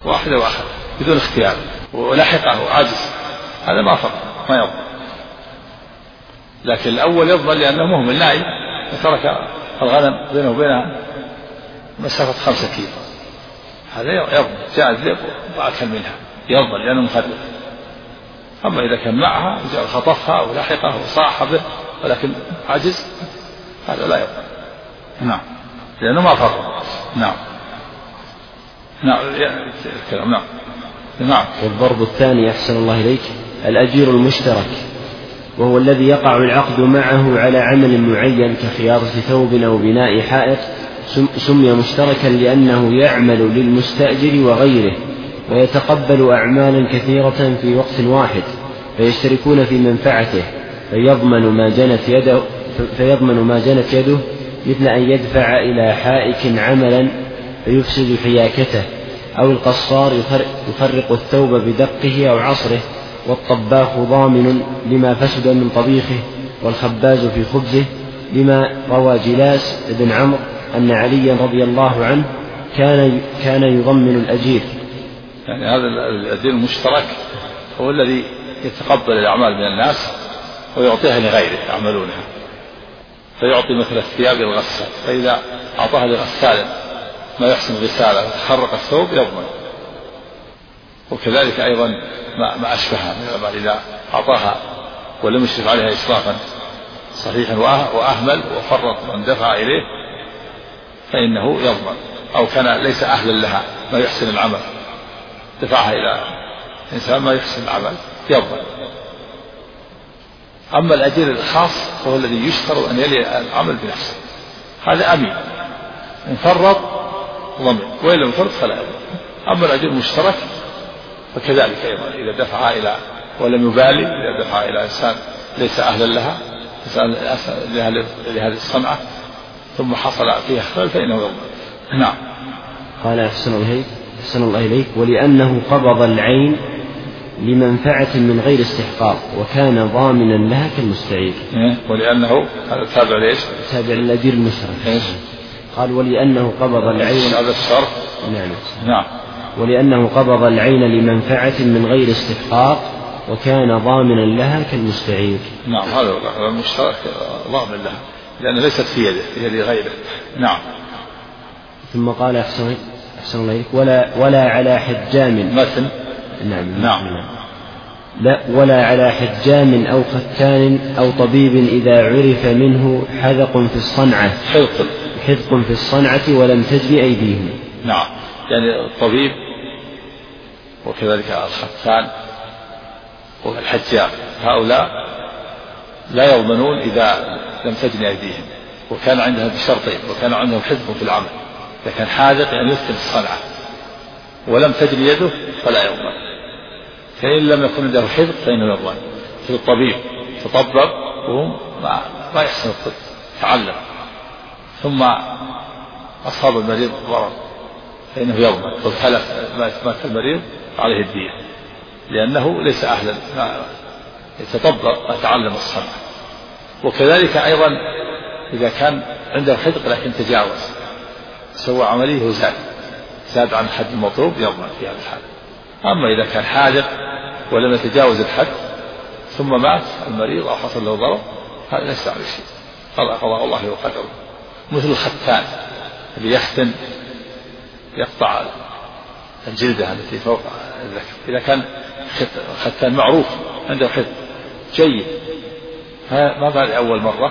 واحدة بدون اختيار ولحقه عجز، هذا ما فرق ما يضمن. لكن الأول يضمن لأنه مهمل نائم وترك الغنم بينه وبينها مسافة 5 كيلو، هذا يضمن جاء الذئب وأكل منها يضمن لأنه مخرب. أما إذا كان معها خطفها ولحقه وصاح به ولكن عجز هذا لا يضمن. نعم لأنه ما فرق. نعم نعم. نعم. والضرب الثاني أحسن الله إليك الأجير المشترك، وهو الذي يقع العقد معه على عمل معين كخياطة ثوب أو بناء حائط، سمي مشتركا لأنه يعمل للمستأجر وغيره ويتقبل أعمالا كثيرة في وقت واحد، فيشتركون في منفعته، فيضمن ما جنت يده، مثل أن يدفع إلى حائك عملا فيفسد حياكته، أو القصار يفرق الثوب بدقه أو عصره، والطباخ ضامن لما فسد من طبيخه، والخباز في خبزه، لما روى جلاس بن عمرو أن عليا رضي الله عنه كان يضمن الأجير. يعني هذا الأجير المشترك هو الذي يتقبل الأعمال من الناس ويعطيها لغيره يعملونها، فيعطي مثل الثياب للغسال، فإذا أعطاها لغسال ما يحسن غساله وتخرق الثوب يضمن. وكذلك أيضا ما أشبهها من الأعمال إذا أعطاها ولم يشرف عليها إسرافا صحيحا وأهمل وفرط من دفع إليه فإنه يضمن، أو كان ليس أهلا لها ما يحسن العمل دفعها إلى إنسان ما يحسن العمل يضمن. أما الأجير الخاص فهو الذي يشترط أن يلي العمل بنفسه، هذا أمين إن فرط ضمن وإن لم يفرط فلا يضمن. أما الأجير المشترك فكذلك أيضا إذا دفع إلى ولم يبالي، إذا دفع إلى إنسان ليس أهلا لها لهذه الصنعة ثم حصل فيها خلل فإنه يضمن. نعم. قال أحسن الله إليك ولأنه قبض العين لمنفعة من غير استحقاق وكان ضامنا لها كالمستعير. ولأنه هذا تابع ليش؟ تابع للأجير المشترك. قال ولأنه قبض العين هذا الشرط. نعم. ولأنه قبض العين لمنفعة من غير استحقاق وكان ضامنا لها كالمستعير. نعم هذا المشترك ضامن لها لأنه ليست في يده في يد غيره. نعم. ثم قال أحسن الله إليك ولا على حجام مثل. نعم. لا ولا على حجام أو ختان أو طبيب إذا عرف منه حذق في الصنعة حذق في الصنعة ولم تجري أيديهم. نعم يعني الطبيب وكذلك الختان والحجام هؤلاء لا يضمنون إذا لم تجري أيديهم، وكان عندهم بشرطين، وكان عندهم حذق في العمل، إذا كان حاذق أن يتقن الصنعة ولم تجري يده فلا يضمن، فإن لم يكن عنده حذق فإنه يضمن. في الطبيب تطبب وهم ما يحسن الطب تعلم ثم أصاب المريض ضرر فإنه يضمن، وتلف مات المريض عليه الدية لأنه ليس أهلا يتطبب ويتعلم الصنعة. وكذلك أيضا إذا كان عنده حذق لكن تجاوز سوى عمليه وزاد عن الحد المطلوب يضمن في هذا الحال. أما إذا كان حاذق ولم يتجاوز الحد ثم مات المريض أو حصل له ضرر هذا ليس عليه شيء، قضاء الله وقدره. مثل الختان اللي يختن يقطع الجلدة التي فوق الذكر، إذا كان ختان معروف عنده حذق جيد ما بعد أول مرة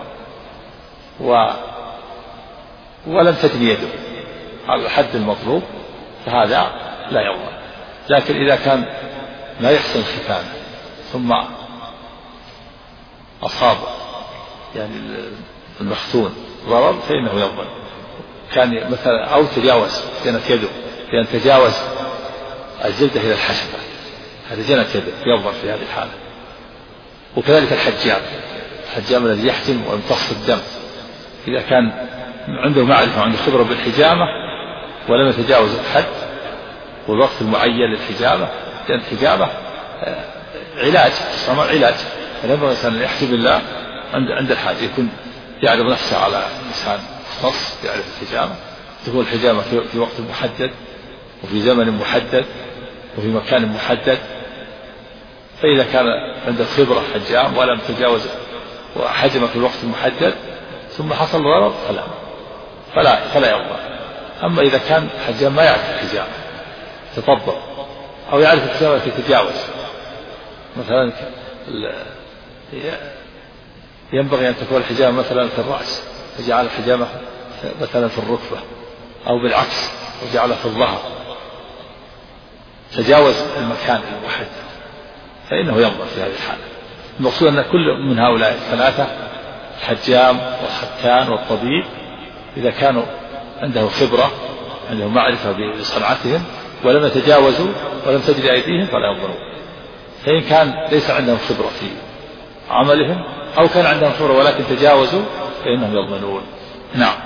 ولم تجني يده على الحد المطلوب فهذا لا يضمن. لكن إذا كان لا يحسن الختان ثم أصاب يعني المختون ضرر فإنه يضمن. كان مثلا أو تجاوز جنت يده لأن تجاوز الجلدة إلى الحشفة هذا جنت يده يضمن في هذه الحالة. وكذلك الحجام الذي يحجم ويمتص الدم إذا كان عنده معرفة وعنده خبرة بالحجامة ولم يتجاوز الحد والوقت المعين للحجامة، لأن الحجامة علاج فلما الإنسان يحجم الله عند الحاجة يكون يعرض نفسه على إنسان مختص يعرف الحجامة، تكون الحجامة في وقت محدد وفي زمن محدد وفي مكان محدد. فإذا كان عنده خبرة حجام ولم تجاوز وحجم في الوقت المحدد ثم حصل غلط فلا يرضى. أما إذا كان حجام ما يعرف الحجام تطبق أو يعرف الحجام التي تتجاوز، مثلا ينبغي أن تكون الحجامة مثلا في الرأس فجعل الحجامة مثلا في الركبة، أو بالعكس وجعلها في الظهر، تجاوز المكان المحدد فإنه ينظر في هذه الحالة. المقصود أن كل من هؤلاء الثلاثة الحجام والختان والطبيب إذا كانوا عنده خبرة عندهم معرفة بصنعتهم ولم يتجاوزوا ولم تجري أيديهم فلا ينظرون. فإن كان ليس عندهم خبرة في عملهم أو كان عندهم خبرة ولكن تجاوزوا فإنهم يضمنون. نعم.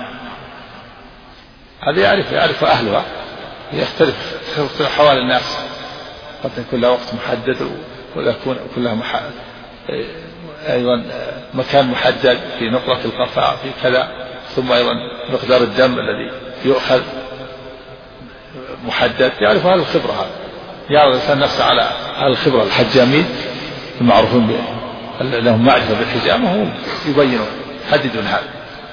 هذا يعرف أهلها، يختلف حوال الناس، قد يكون لها وقت محدد ولا يكون لها أيضا مكان محدد في نقرة القفاء في كذا، ثم أيضا مقدار الدم الذي يؤخذ محدد. يعرف هذه الخبرة، هذا يعرف الإنسان نفسه على الخبرة. الحجامين المعروفون لهم معرفة بالحجامة هم يبينون يحددون هذا.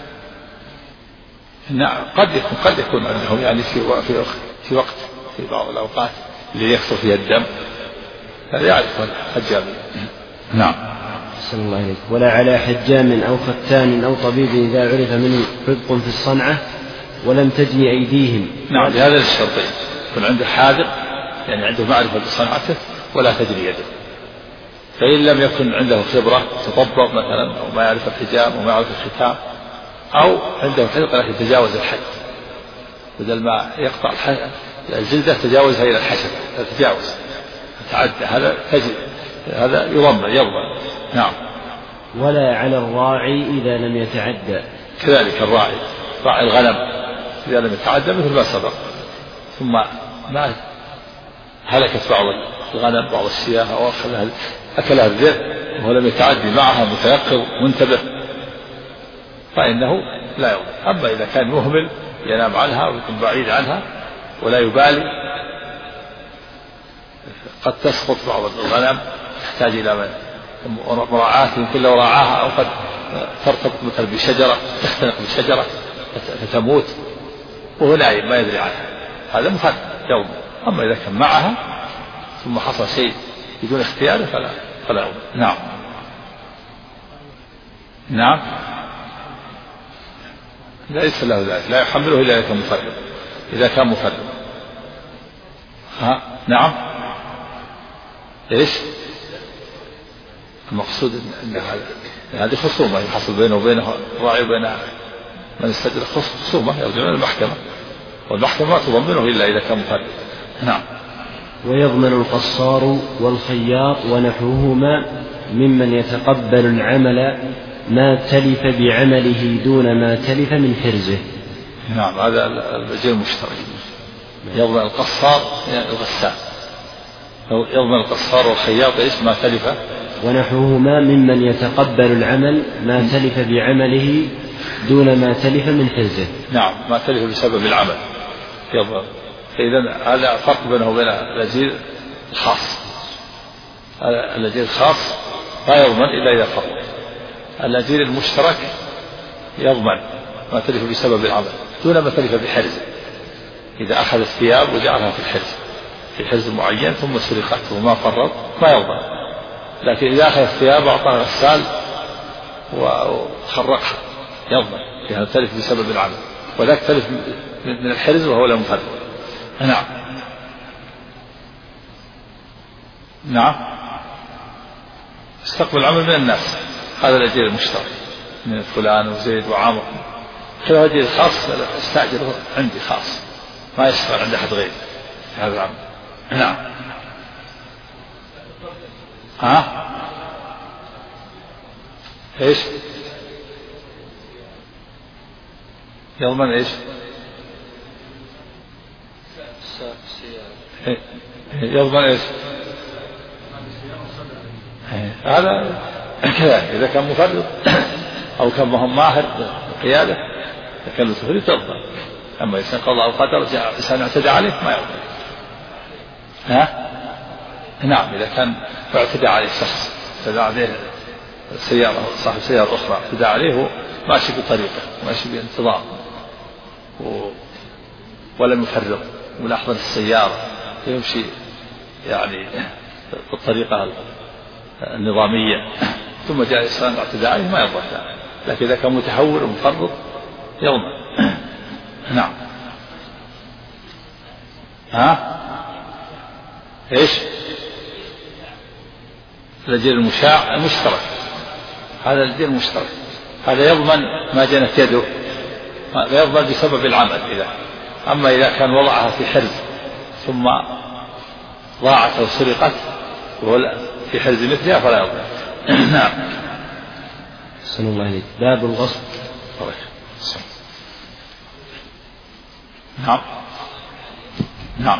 نعم قد يكون عندهم يعني في وقت في بعض الأوقات اللي يكثر فيها الدم هذا يعرف الحجامين. نعم. أحسن الله إليك. ولا على حجام أو ختان أو طبيب إذا عرف منه رزق في الصنعة ولم تجني أيديهم. نعم لهذا الشرطين، يكون عنده حاذق يعني عنده معرفة بصنعته ولا تجري يده. فإن لم يكن عنده خبرة تطبق مثلا أو ما يعرف الحجام وما يعرف الختام، أو عنده حلقة لكن تجاوز الحد، بدل ما يقطع الجلدة تجاوزها إلى الحشفة، تجاوز تعدى، هذا يضمن. نعم. ولا على الراعي إذا لم يتعدى. كذلك راعي الغنم إذا لم يتعدى مثل ما سبق، ثم ما هلكت بعض الغنم بعض الشياه أو أكلها الذئب ولم يتعدي معها متيقظ منتبه فإنه لا يضمن. أما إذا كان مهمل ينام عنها ويكون بعيد عنها ولا يبالي، قد تسقط بعض الغنم تحتاج إلى مراعاة، يمكن لو راعاها أو قد ترتبط مثلا بشجرة تختنق بشجرة فتموت وهو نايم ما يدري عنها، هذا مفرد يوم. أما إذا كان معها ثم حصل شيء بدون اختياره فلا يوم. نعم ليس له ذلك، لا يحمله إلا إذا كان مفرد. نعم. إيش المقصود؟ أن هذه خصومة يحصل بينه وبينه الراعي وبين من استجر، خصومة يرجعون المحكمة، والمحكمة ما تضمنه إلا إذا كان مفرد. نعم. ويضمن القصار والخياط ونحوهما ممن يتقبل العمل ما تلف بعمله دون ما تلف من حرزه. نعم هذا الوجه المشترك. يضمن القصار الغسال، يضمن القصار والخياط إيش ما تلف، ونحوهما ممن يتقبل العمل ما تلف بعمله دون ما تلف من حرزه. نعم ما تلف بسبب العمل يضمن. فإذا هذا فرق بينه وبين الأجير الخاص. الأجير الخاص لا يضمن إلا إذا فرق. الأجير المشترك يضمن ما تلف بسبب العمل دون ما تلف بحرزه. إذا أخذ الثياب وجعلها في الحرز في حرز معين ثم سرقت وما فرط ما يضمن، لكن إذا أخذ الثياب وأعطاها غسال وخرقها يضمن، لأنها تلف بسبب العمل، وذاك تلف من الحرز وهو لا مفرد. نعم استقبل العمل من الناس، هذا الأجير المشترك من فلان وزيد وعمر. كذا الأجير الخاص استأجره عندي خاص ما يشتغل عند أحد غيري هذا العمل. نعم. ايش يضمن ايش؟ يضمن ايش؟ هذا كذلك إذا كان مفرد أو كان مهم ماهر بالقيادة إذا كان تفريط تضمن. أما إذا قضى أو قدر إنسان اعتدى عليه ما يضمن. نعم، إذا كان اعتدى عليه شخص، اعتدى عليه سيارة، صاحب سيارة أخرى اعتدى عليه، هو ماشي بطريقة، ماشي بانتظام ولم يفرط ملاحظة السيارة، يمشي يعني بالطريقة النظامية، ثم جاء الإنسان اعتدى عليه ما يضر، لكن إذا كان متهور ومفرط يضمن. نعم. ايش؟ الأجير المشاع المشترك، هذا الأجير المشترك، هذا يضمن ما جنت يده، لا يضمن بسبب العمل. أما إذا كان وضعها في حرز ثم ضاعت أو سرقت وهو في حرز مثلها فلا يضمن. نعم. أحسن الله إليك. باب الغصب. نعم. نعم.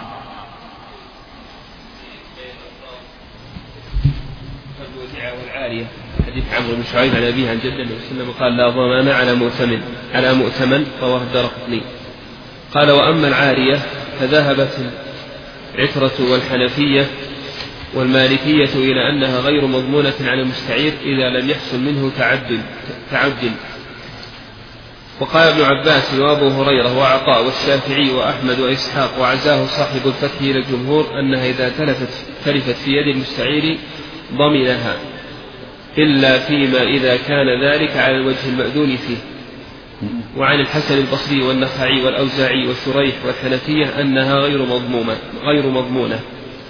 الوديعة والعارية. حديث عمرو بن شعيب عن أبيه عن جده النبي صلى الله عليه وسلم قال: لا ضمان على مؤتمن، رواه الدارقطني. قال: وأما العارية فذهبت العترة والحنفية والمالكية إلى أنها غير مضمونة على المستعير إذا لم يحصل منه تعد. وقال ابن عباس وأبو هريرة وعطاء والشافعي وأحمد وإسحاق وعزاه صاحب الفتح إلى الجمهور أنها إذا تلفت في يد المستعير ضمنها، إلا فيما إذا كان ذلك على الوجه المأذون فيه. وعن الحسن البصري والنخعي والأوزاعي والشريح والحنفية أنها غير مضمونة.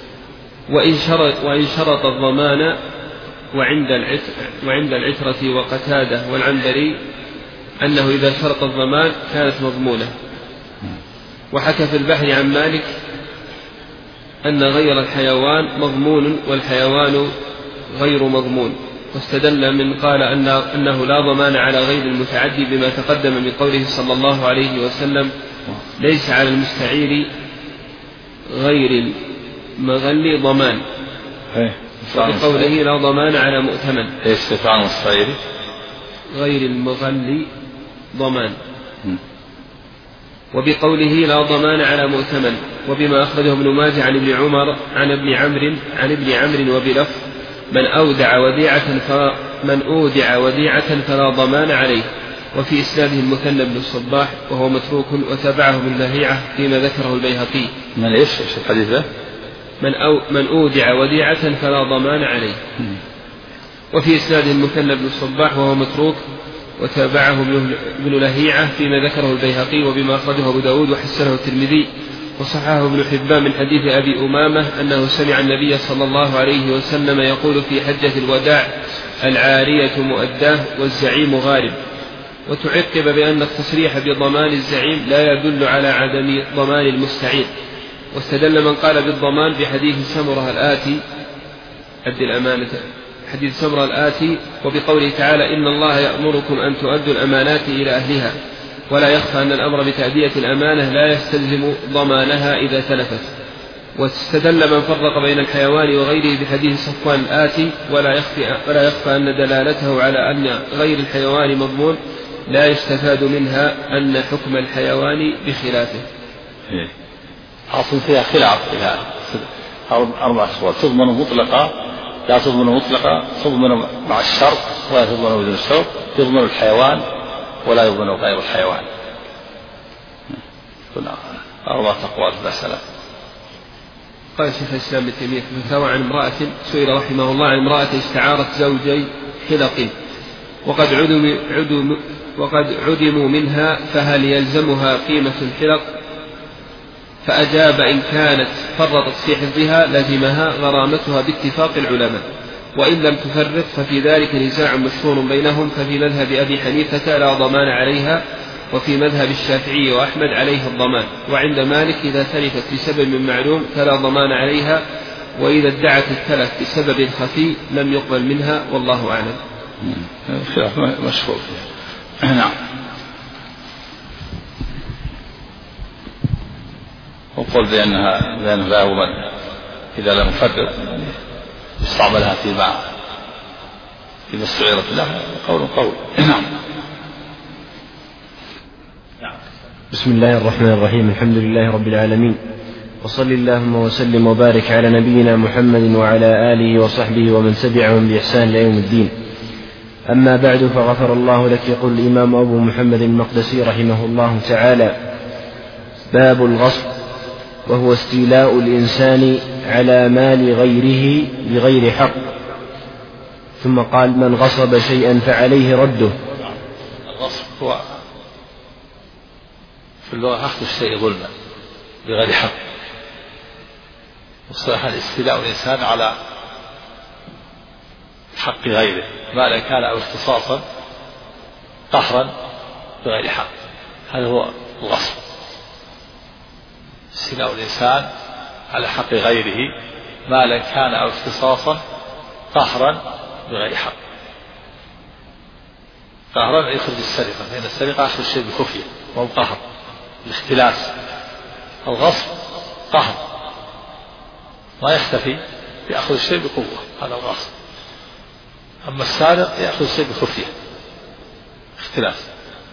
وإن شرط الضمان وعند العترة وقتادة والعنبري أنه إذا شرط الضمان كانت مضمونة. وحكى في البحر عن مالك أن غير الحيوان مضمون والحيوان غير مضمون، واستدل من قال أنه لا ضمان على غير المتعدي بما تقدم من قوله صلى الله عليه وسلم: ليس على المستعير غير المغل ضمان، وبقوله لا ضمان على مؤتمن. غير المغل ضمان، وبقوله لا ضمان على مؤتمن. وبما أخرجه ابن ماجه عن ابن عمر عن ابن عمرو وبلفظ: من أودع وديعة فلا ضمان عليه. وفي إسناده المثنى بن الصباح وهو متروك، وتابعه ابن لهيعة فيما ذكره البيهقي. من إيش الحديث ده؟ من أودع وديعة فلا ضمان عليه. وفي إسناده المثنى بن الصباح وهو متروك، وتابعه ابن لهيعة فيما ذكره البيهقي. وبما أخرجه أبو داود وحسنه الترمذي وصححه ابن حبان من حديث أبي أمامة أنه سمع النبي صلى الله عليه وسلم يقول في حجة الوداع: العارية مؤداه والزعيم غارب. وتعقب بأن التصريح بضمان الزعيم لا يدل على عدم ضمان المستعير. واستدل من قال بالضمان بحديث سمرة الآتي: أد الأمانة، حديث سمرة الآتي، وبقوله تعالى: إن الله يأمركم أن تؤدوا الأمانات إلى أهلها. ولا يخفى أن الأمر بتأدية الأمانة لا يستلزم ضمانها إذا تلفت. واستدل من فرق بين الحيوان وغيره بحديث صفوان الآتي: ولا يخفى أن دلالته على أن غير الحيوان مضمون لا يستفاد منها أن حكم الحيوان بخلافه. حاصل فيها خلاف إلى 4 صور: تضمن مطلقة، لا تضمن مطلقة، تضمن مع الشرط ولا تضمن بدون الشرط، تضمن الحيوان ولا يضمن غير الحيوان. 4 أقوال المسألة. قال شيخ الإسلام ابن تيمية في الفتاوى عن امرأة سئل رحمه الله عن امرأة استعارت زوجي حلق وقد عدموا منها، فهل يلزمها قيمة الحلق؟ فأجاب: إن كانت فرطت في حفظها لزمها غرامتها باتفاق العلماء، وإن لم تفرط ففي ذلك نزاع مشهور بينهم، ففي مذهب أبي حنيفة لا ضمان عليها، وفي مذهب الشافعي وأحمد عليها الضمان، وعند مالك إذا تلفت بسبب معلوم فلا ضمان عليها، وإذا ادعت التلف بسبب خفي لم يقبل منها، والله أعلم. خلاف مشهور. نعم. وقل بأنها لا يضمن إذا لم يفرط استعملها فيما استعيرت له قول. نعم. بسم الله الرحمن الرحيم. الحمد لله رب العالمين، وصل اللهم وسلم وبارك على نبينا محمد وعلى آله وصحبه ومن تبعهم بإحسان إلى يوم الدين. أما بعد، فغفر الله لك. يقول الإمام أبو محمد المقدسي رحمه الله تعالى: باب الغصب، وهو استيلاء الإنسان على مال غيره بغير حق. ثم قال: من غصب شيئا فعليه رده. الغصب هو في اللغة أخذ الشيء ظلما بغير حق، وصراحة استيلاء الإنسان على حق غيره ما كان أو اختصاصا قهرا بغير حق، هذا هو الغصب. استيلاء الإنسان على حق غيره مالا كان أو اختصاصا قهرا بغير حق. قهرا يخرج السرقة، لأن السرقة أخذ الشيء بخفية وهو قهر الاختلاس. الغصب قهر ما يختفي، يأخذ الشيء بقوة، هذا الغصب. أما السارق يأخذ الشيء بخفية اختلاس.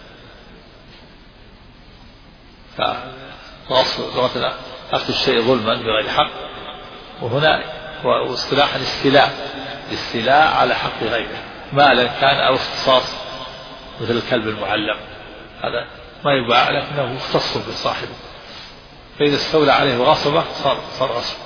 فالغصب لغتنا أخذ الشيء ظلما بغير حق، وهنا هو اصطلاح الاستيلاء على حق غيره مالا كان أو اختصاص، مثل الكلب المعلم، هذا ما يباع لكنه مختص بصاحبه، فإذا استولى عليه وغصبه صار غصب.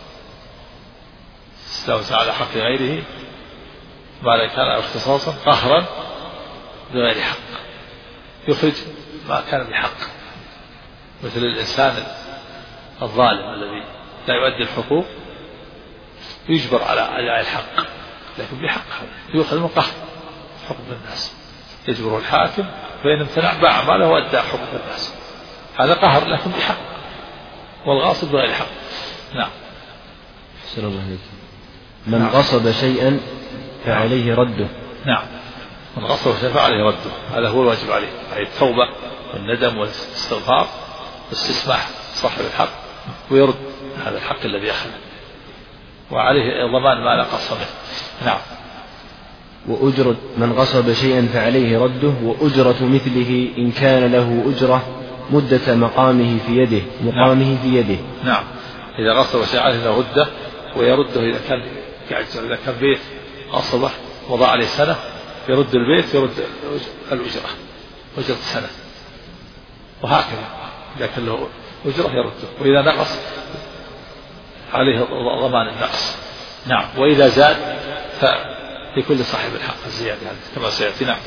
استولى على حق غيره ما كان أو اختصاصا قهرا بغير حق، يخرج ما كان بحق، مثل الإنسان الظالم الذي لا يؤدي الحقوق يجبر على أداء الحق، لكن بحق يؤخذ من قهر حقوق الناس، يجبره الحاكم، فإن امتنع باع ماله وأدى حقوق الناس، هذا قهر لكن بحق، والغاصب بغير حق. نعم. أحسن الله عليك. من غصب شيئا فعليه رده. نعم، من غصب شيئا فعليه رده، هذا هو الواجب عليه، أي التوبة والندم والاستغفار واستسماح صاحب الحق ويرد هذا الحق الذي أخذه، وعليه ضمان ما نقص منه. نعم. وأجرة من غصب شيئا فعليه رده، وأجرة مثله إن كان له أجرة مدة مقامه في يده. نعم، إذا غصب شيئا عليه رده، ويرده إذا كان بيت غصبه وضع عليه سنة، يرد البيت، يرد الأجرة، أجرة سنة، وهكذا إذا كان له أجرة يرده، وإذا نقص عليه ضمان النقص. نعم. وإذا زاد فلكل صاحب الحق الزيادة كما سيأتي. نعم.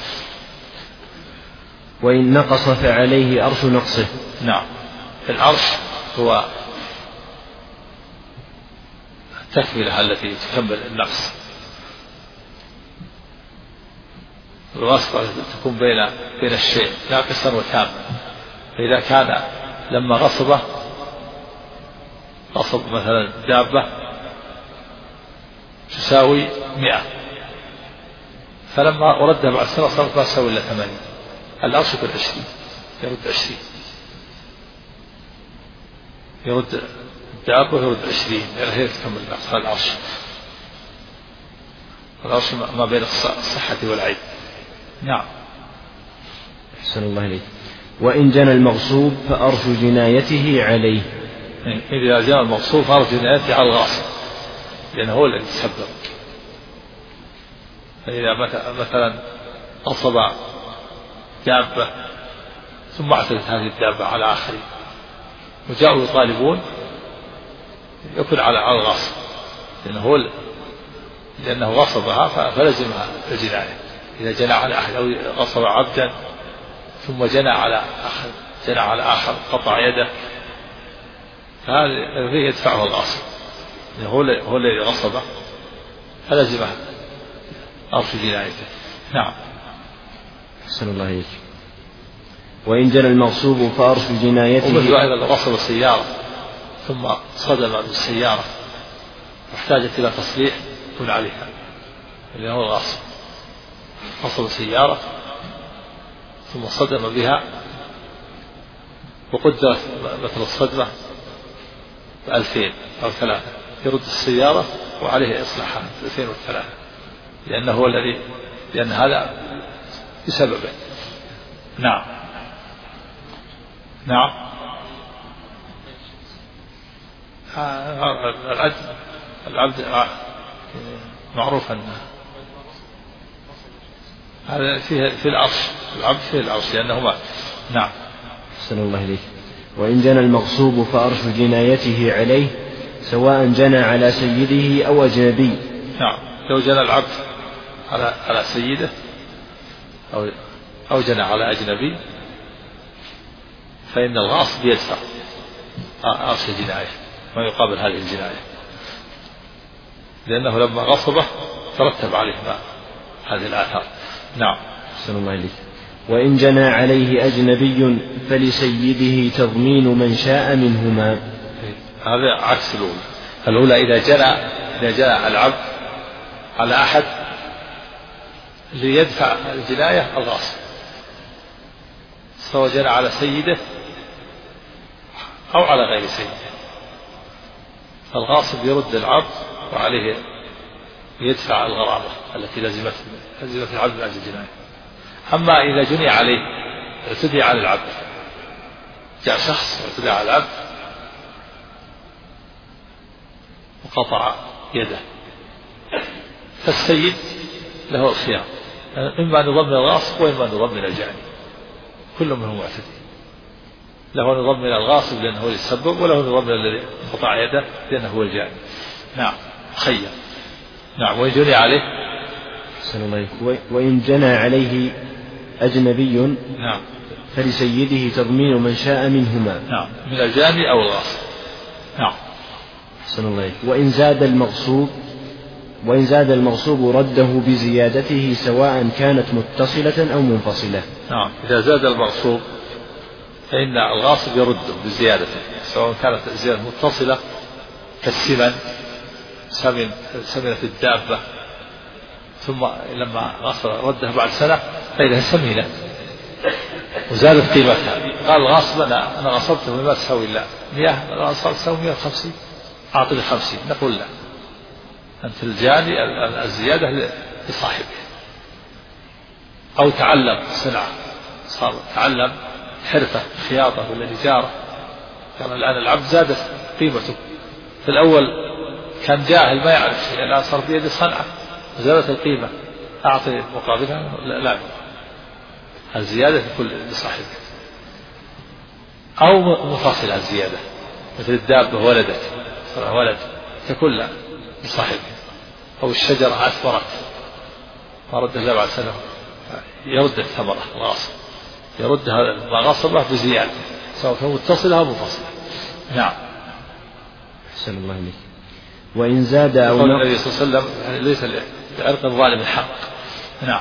وإن نقص فعليه أرش نقصه. نعم. العرش هو التكملة التي تكمل النقص، الواسطة تكون بين الشيء ناقصا وتاما. فإذا كان لما غصب مثلا دابة تساوي 100، فلما وردها بعد سنة صارت ما تساوي إلا 80، العرش يكون 20، يرد 20، يرد الدابة يرد 20، يعني هي تكمل النقص. العرش ما بين الصحة والعيب. نعم. أحسن الله إليك. وإن جنى المغصوب فأرش جنايته عليه. إذا جنى المغصوب فأرش جنايته على الغاصب، لأنه هو الذي تسبب. فإذا مثلا غصب دابة ثم اعتدت هذه الدابة على آخرين وجاءوا يطالبون، يكون على الغاصب، لأنه غصبها فلزمها الجناية. إذا جنى على أحد أو غصب عبدا ثم جنى على آخر قطع يده، فهذا يدفعه الغاصب، هو الذي غصبه فلزمه أرش جنايته. نعم. أحسن الله إليك. وإن جنى المغصوب فأرش جنايته. ومثل أيضا غصب السيارة ثم صدم بالسيارة واحتاجت إلى تصليح يكون عليها، اللي هو الغاصب. غصب السيارة ثم صدم بها وقدرت مثل الصدمة 2000 أو 3، يرد السيارة وعليه إصلاحها 2000 و3، لأن هذا بسببه. نعم. نعم. العبد معروف أن هذا في العرش، العبد في العرش لأنه ما. نعم. أحسن الله إليك. وإن جنى المغصوب فأرش جنايته عليه سواء جنى على سيده أو أجنبي. نعم. لو جنى العبد على سيده أو جنى على أجنبي فإن الغاصب يدفع أرش الجناية ما يقابل هذه الجناية، لأنه لما غصبه ترتب عليه هذه الآثار. نعم. أحسن الله إليك. وإن جنى عليه أجنبي فلسيده تضمين من شاء منهما. هذا عكس الأولى إذا جنى العبد على أحد ليدفع الجناية الغاصب، سواء جنى على سيده أو على غير سيده، فالغاصب يرد العبد وعليه يدفع الغرامة التي لزمت العبد من أجل الجناية. أما إذا جني عليه اعتدي على العبد، جاء شخص اعتدى على العبد وقطع يده، فالسيد له الخيار إما أن يضمن الغاصب وإما أن يضمن الجاني، كل منهم معتدي، له أن يضمن الغاصب لأنه هو يتسبب، وله أن يضمن الذي قطع يده لأنه هو الجاني. نعم. خير. نعم. وإن جني عليه وإن جنى عليه أجنبي نعم فلسيده تضمين من شاء منهما. نعم. من الجاني أو الغاصب. نعم. أحسن الله. وإن زاد المغصوب رده بزيادته سواء كانت متصلة أو منفصلة. نعم. إذا زاد المغصوب فإن الغاصب يرده بزيادته، سواء كانت الزيادة متصلة سمنت الدابة ثم لما ردها بعد سنة فإذا سمينة وزادت قيمتها، قال الغاصب أنا غصبته بما تساوي إلا 100، أنا تساوي 150، أعطني 50. نقول لا، أنت الجاني الزيادة لصاحبه. أو تعلم صنعة، صار تعلم حرفة خياطة ولا نجارة، كان الآن العبد زادت قيمته، في الأول كان جاهل ما يعرف شيء، الآن صار بيده صنعة وزادت القيمة، أعطي مقابلها لا، الزيادة كل لصاحبه. أو مفاصلة الزيادة مثل الدابة ولدت صار ولد تكون لا لصاحبه، أو الشجرة أثمرت ما ردها بعد سنة يرد الثمرة الغاصب، يردها ما غصبه بزيادة سواء كانت متصلة أو منفصلة. نعم. أحسن الله إليك. وإن زاد أو قول النبي صلى الله عليه وسلم يعني ليس لعرق الظالم الحق. نعم.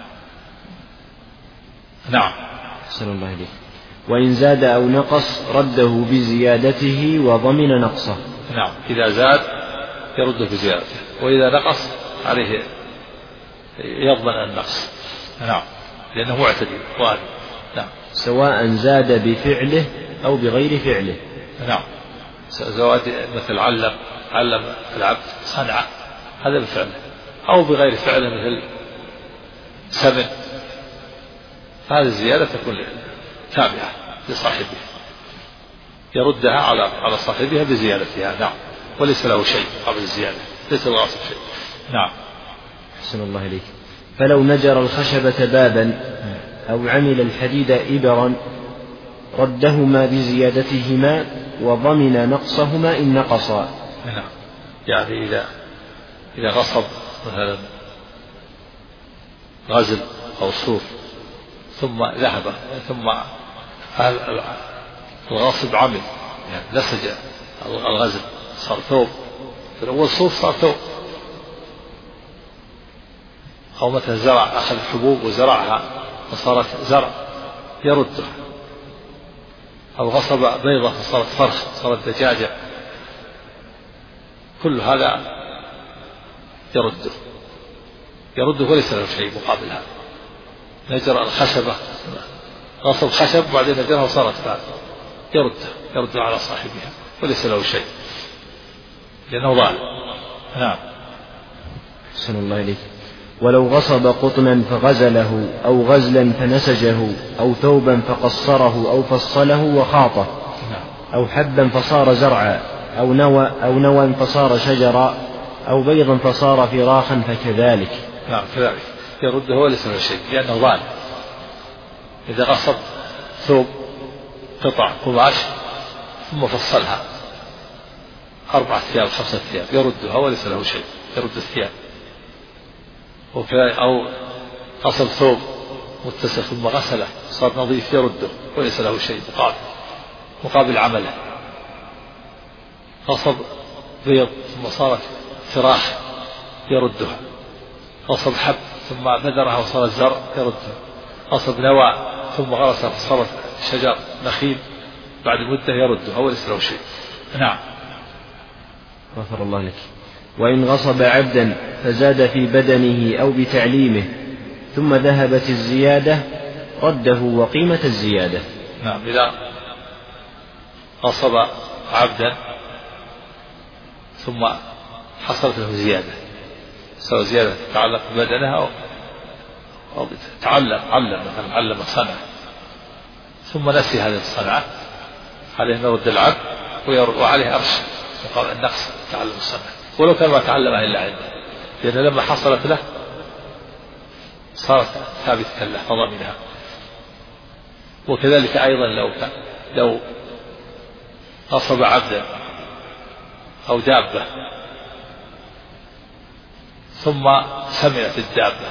نعم. أحسن الله إليك. وإن زاد أو نقص رده بزيادته وضمن نقصه. نعم. إذا زاد يرده بزيادته، وإذا نقص عليه يضمن النقص. نعم. لأنه معتدي ظالم. نعم. سواء زاد بفعله أو بغير فعله. نعم. زواد مثل علم العبد صنعة هذا بفعله، أو بغير فعله مثل سمن، هذه الزيادة تكون تابعة لصاحبه، يردها على صاحبها بزيادتها. نعم. وليس له شيء قبل الزيادة، ليس الغاصب شيء. نعم. أحسن الله إليك. فلو نجر الخشبة بابا أو عمل الحديد إبرا ردهما بزيادتهما وضمن نقصهما إن نقصا. نعم. يعني إذا غصب مثلا غزل أو صوف ثم ذهب، ثم الغاصب عمل يعني نسج الغزل صار ثوب، في الأول صوف صار ثوب، أو مثلا زرع أخذ حبوب وزرعها فصارت زرع يردها، أو غصب بيضة فصارت فرخ صارت دجاجة، كل هذا يرده وليس له شيء مقابل هذا. نجر الخشبة غصب خشب وبعدين نجرها وصارت فعل يردها على صاحبها وليس له شيء لأنه ظالم. نعم. أحسن الله إليك. ولو غصب قطنا فغزله أو غزلا فنسجه أو ثوبا فقصره أو فصله وخاطه أو حبا فصار زرعا أو نوى فصار شجرا أو بيضا فصار فراخا فكذلك. نعم كذلك يرده وليس له شيء لأنه ظالم. إذا غصب ثوب قطع قماش ثم فصلها 4 ثياب 5 ثياب يردها وليس له شيء، يرد الثياب. أو غصب ثوب متسخ ثم غسله صار نظيف يرده وليس له شيء مقابل عمله. غصب بيض ثم صارت فراخ يردها. غصب حب ثم بذرها وصارت زرع يردها. غصب نوى ثم غرسها فصارت شجر نخيل بعد مدة يردها وليس له شيء. نعم. غفر الله لك. وإن غصب عبدا فزاد في بدنه أو بتعليمه ثم ذهبت الزيادة رده وقيمة الزيادة. نعم. إذا غصب عبدا ثم حصلت له زيادة سواء زيادة تتعلق ببدنها أو علم مثلا علم صنعة ثم نسي هذه الصنعة عليه أن يرد العبد وعليه أرش يقال النقص تعلم الصنعة ولو كان ما تعلمها إلا عنده، لأن لما حصلت له صارت ثابتة له فضمنها. وكذلك أيضا لو غصب عبدا أو دابة ثم سمعت الدابة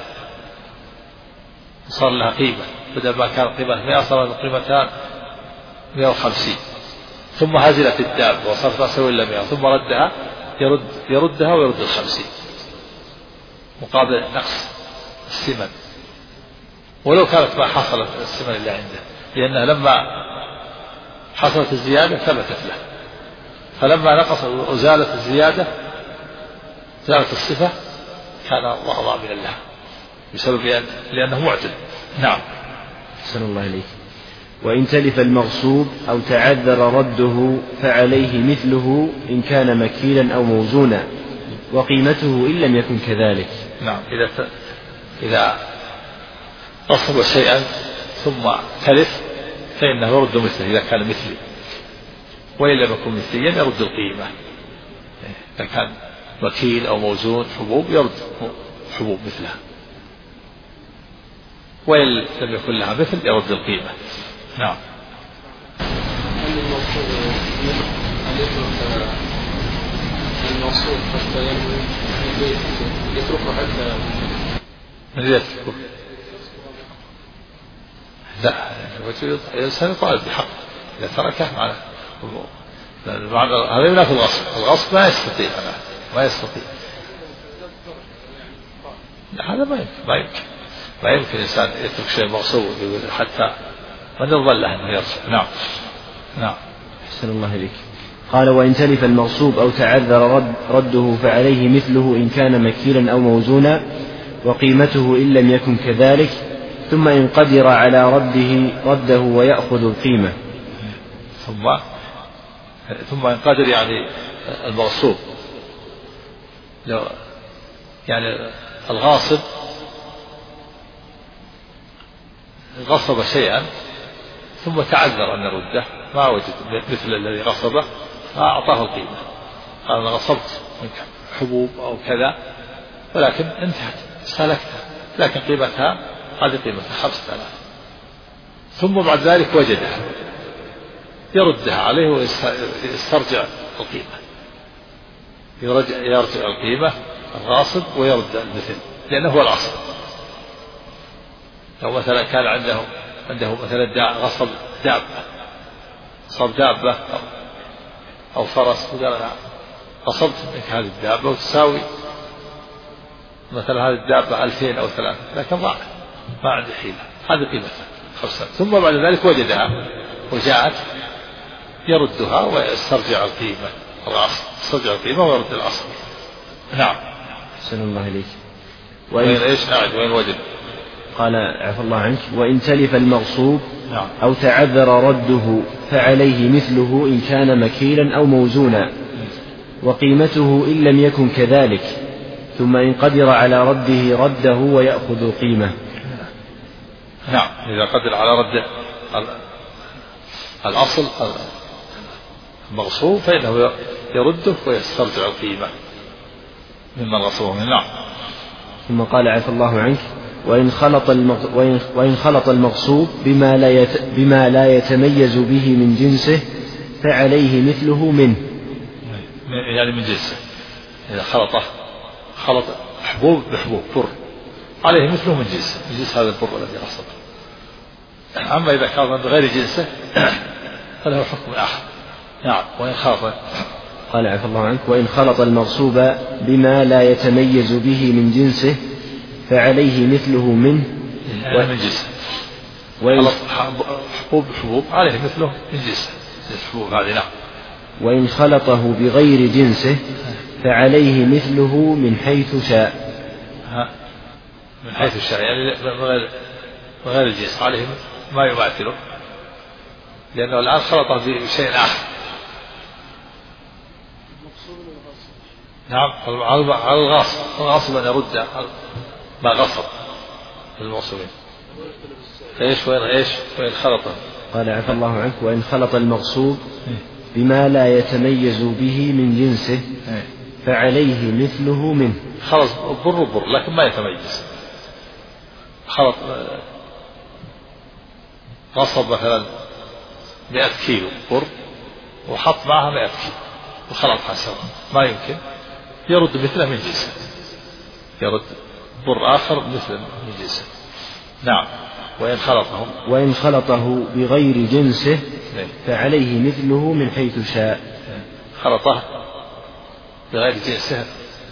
صار لها قيمة، بدل ما كان قيمة 100 صار قيمتان 150 ثم هزلت الدابة وصارت لا تساوي إلا 100 ثم يردها ويرد 50 مقابل نقص الثمن ولو كانت ما حصلت الثمن اللي عنده، لأنها لما حصلت الزيادة ثبتت له، فلما نقص وزالت الزيادة زالت الصفة كان الله ضامنا لها بسبب لأنه معدل. نعم. أحسن الله إليك. وإن تلف المغصوب أو تعذر رده فعليه مثله إن كان مكيلا أو موزونا وقيمته إن لم يكن كذلك. نعم. إذا غصب شيئا ثم تلف فإنه يرد مثله إذا كان مثلي، وإن لم يكن مثليا يرد القيمة. إذا كان مكيل أو موزون حبوب يرد حبوب مثلها، وإن لم يكن لها مثل يرد القيمة. نعم. الموصول حتى يتركه حتى من يتركه؟ لا، الإنسان يطالب بحق إذا تركه هذا ينافي الغصب ما يستطيع هذا ما يمكن الإنسان يترك شيء مغصوب حتى من يضل له أنه يرجع. نعم. أحسن الله إليك. قال وإن تلف المغصوب أو تعذر رده فعليه مثله إن كان مكيلا أو موزونا وقيمته إن لم يكن كذلك ثم إن قدر على رده ويأخذ القيمة. ثم إن قدر يعني المغصوب يعني الغاصب غصب شيئا ثم تعذر أن يرده ما وجد مثل الذي غصبه فأعطاه القيمة، قال أنا غصبت منك حبوب أو كذا ولكن انتهت سلكتها لكن قيمتها هذه قيمتها 5000 ثم بعد ذلك وجدها يردها عليه ويسترجع القيمة، يرجع القيمة الغاصب ويرد المثل لأنه هو الأصل. لو مثلا كان عنده مثلا غصب دابة أو فرس وقال أنا غصبت منك هذه الدابة وتساوي مثلا هذه الدابة 2000 أو 3000 لكن ضاعت ما عندي حيلة هذه قيمتها 5 ثم بعد ذلك وجدها وجاءت يردها ويسترجع القيمة الأصل، يسترجع القيمة ويرد الأصل. نعم. أحسن الله إليك. وين وجد؟ قال عفى الله عنك وإن تلف المغصوب أو تعذر رده فعليه مثله إن كان مكيلا أو موزونا وقيمته إن لم يكن كذلك ثم إن قدر على رده ويأخذ القيمة. نعم. إذا قدر على رد الأصل المغصوب فإنه يرده ويسترجع القيمة ممن غصبه منه. نعم. ثم قال عفى الله عنك: وإن خلط المغصوب بما لا يتميز به من جنسه فعليه مثله منه، يعني من جنسه. إذا خلط حبوب بحبوب بر عليه مثله من جنسه، من جنس هذا البر الذي غصبه. أما إذا كان من غير جنسه فله حكم آخر. نعم. وإن خلط، قال عفى الله عنك: وإن خلط المغصوب بما لا يتميز به من جنسه فعليه مثله منه، من جنسه. وإن حبوب بحبوب عليه مثله من جنسه، الحبوب هذه. نعم. وإن خلطه بغير جنسه فعليه مثله من حيث شاء. من حيث شاء، يعني بغير الجنس عليه ما يماثله، لأنه الآن خلطه بشيء آخر. نعم. على الغاصب أن يرد ما غصب المغصوبين. وإن خلطه، قال عفى الله عنك: وإن خلط المغصوب بما لا يتميز به من جنسه فعليه مثله منه. خلط بر لكن ما يتميز. خلط غصب مثلا 100 كيلو بر وحط معها 100 كيلو وخلطها سوا، ما يمكن يرد مثله من جنسه، يرد بر آخر مثل من جنسه. نعم. وإن خلطه بغير جنسه فعليه مثله من حيث شاء. خلطه بغير جنسه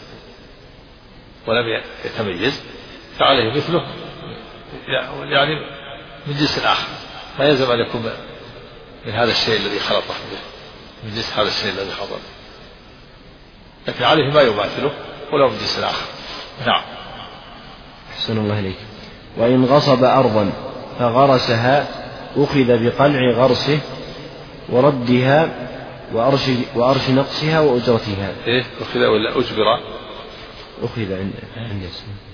ولم يتميز فعليه مثله، يعني من جنس آخر، ما يلزم أن يكون من هذا الشيء الذي خلطه به، من جنس هذا الشيء الذي خلطه، لكن عليه ما يماثله ولو من جنس آخر. نعم. أحسن الله إليك. وإن غصب أرضا فغرسها أخذ بقلع غرسه وردها وأرش نقصها وأجرتها. أخذ ولا أجبر؟ أخذ عند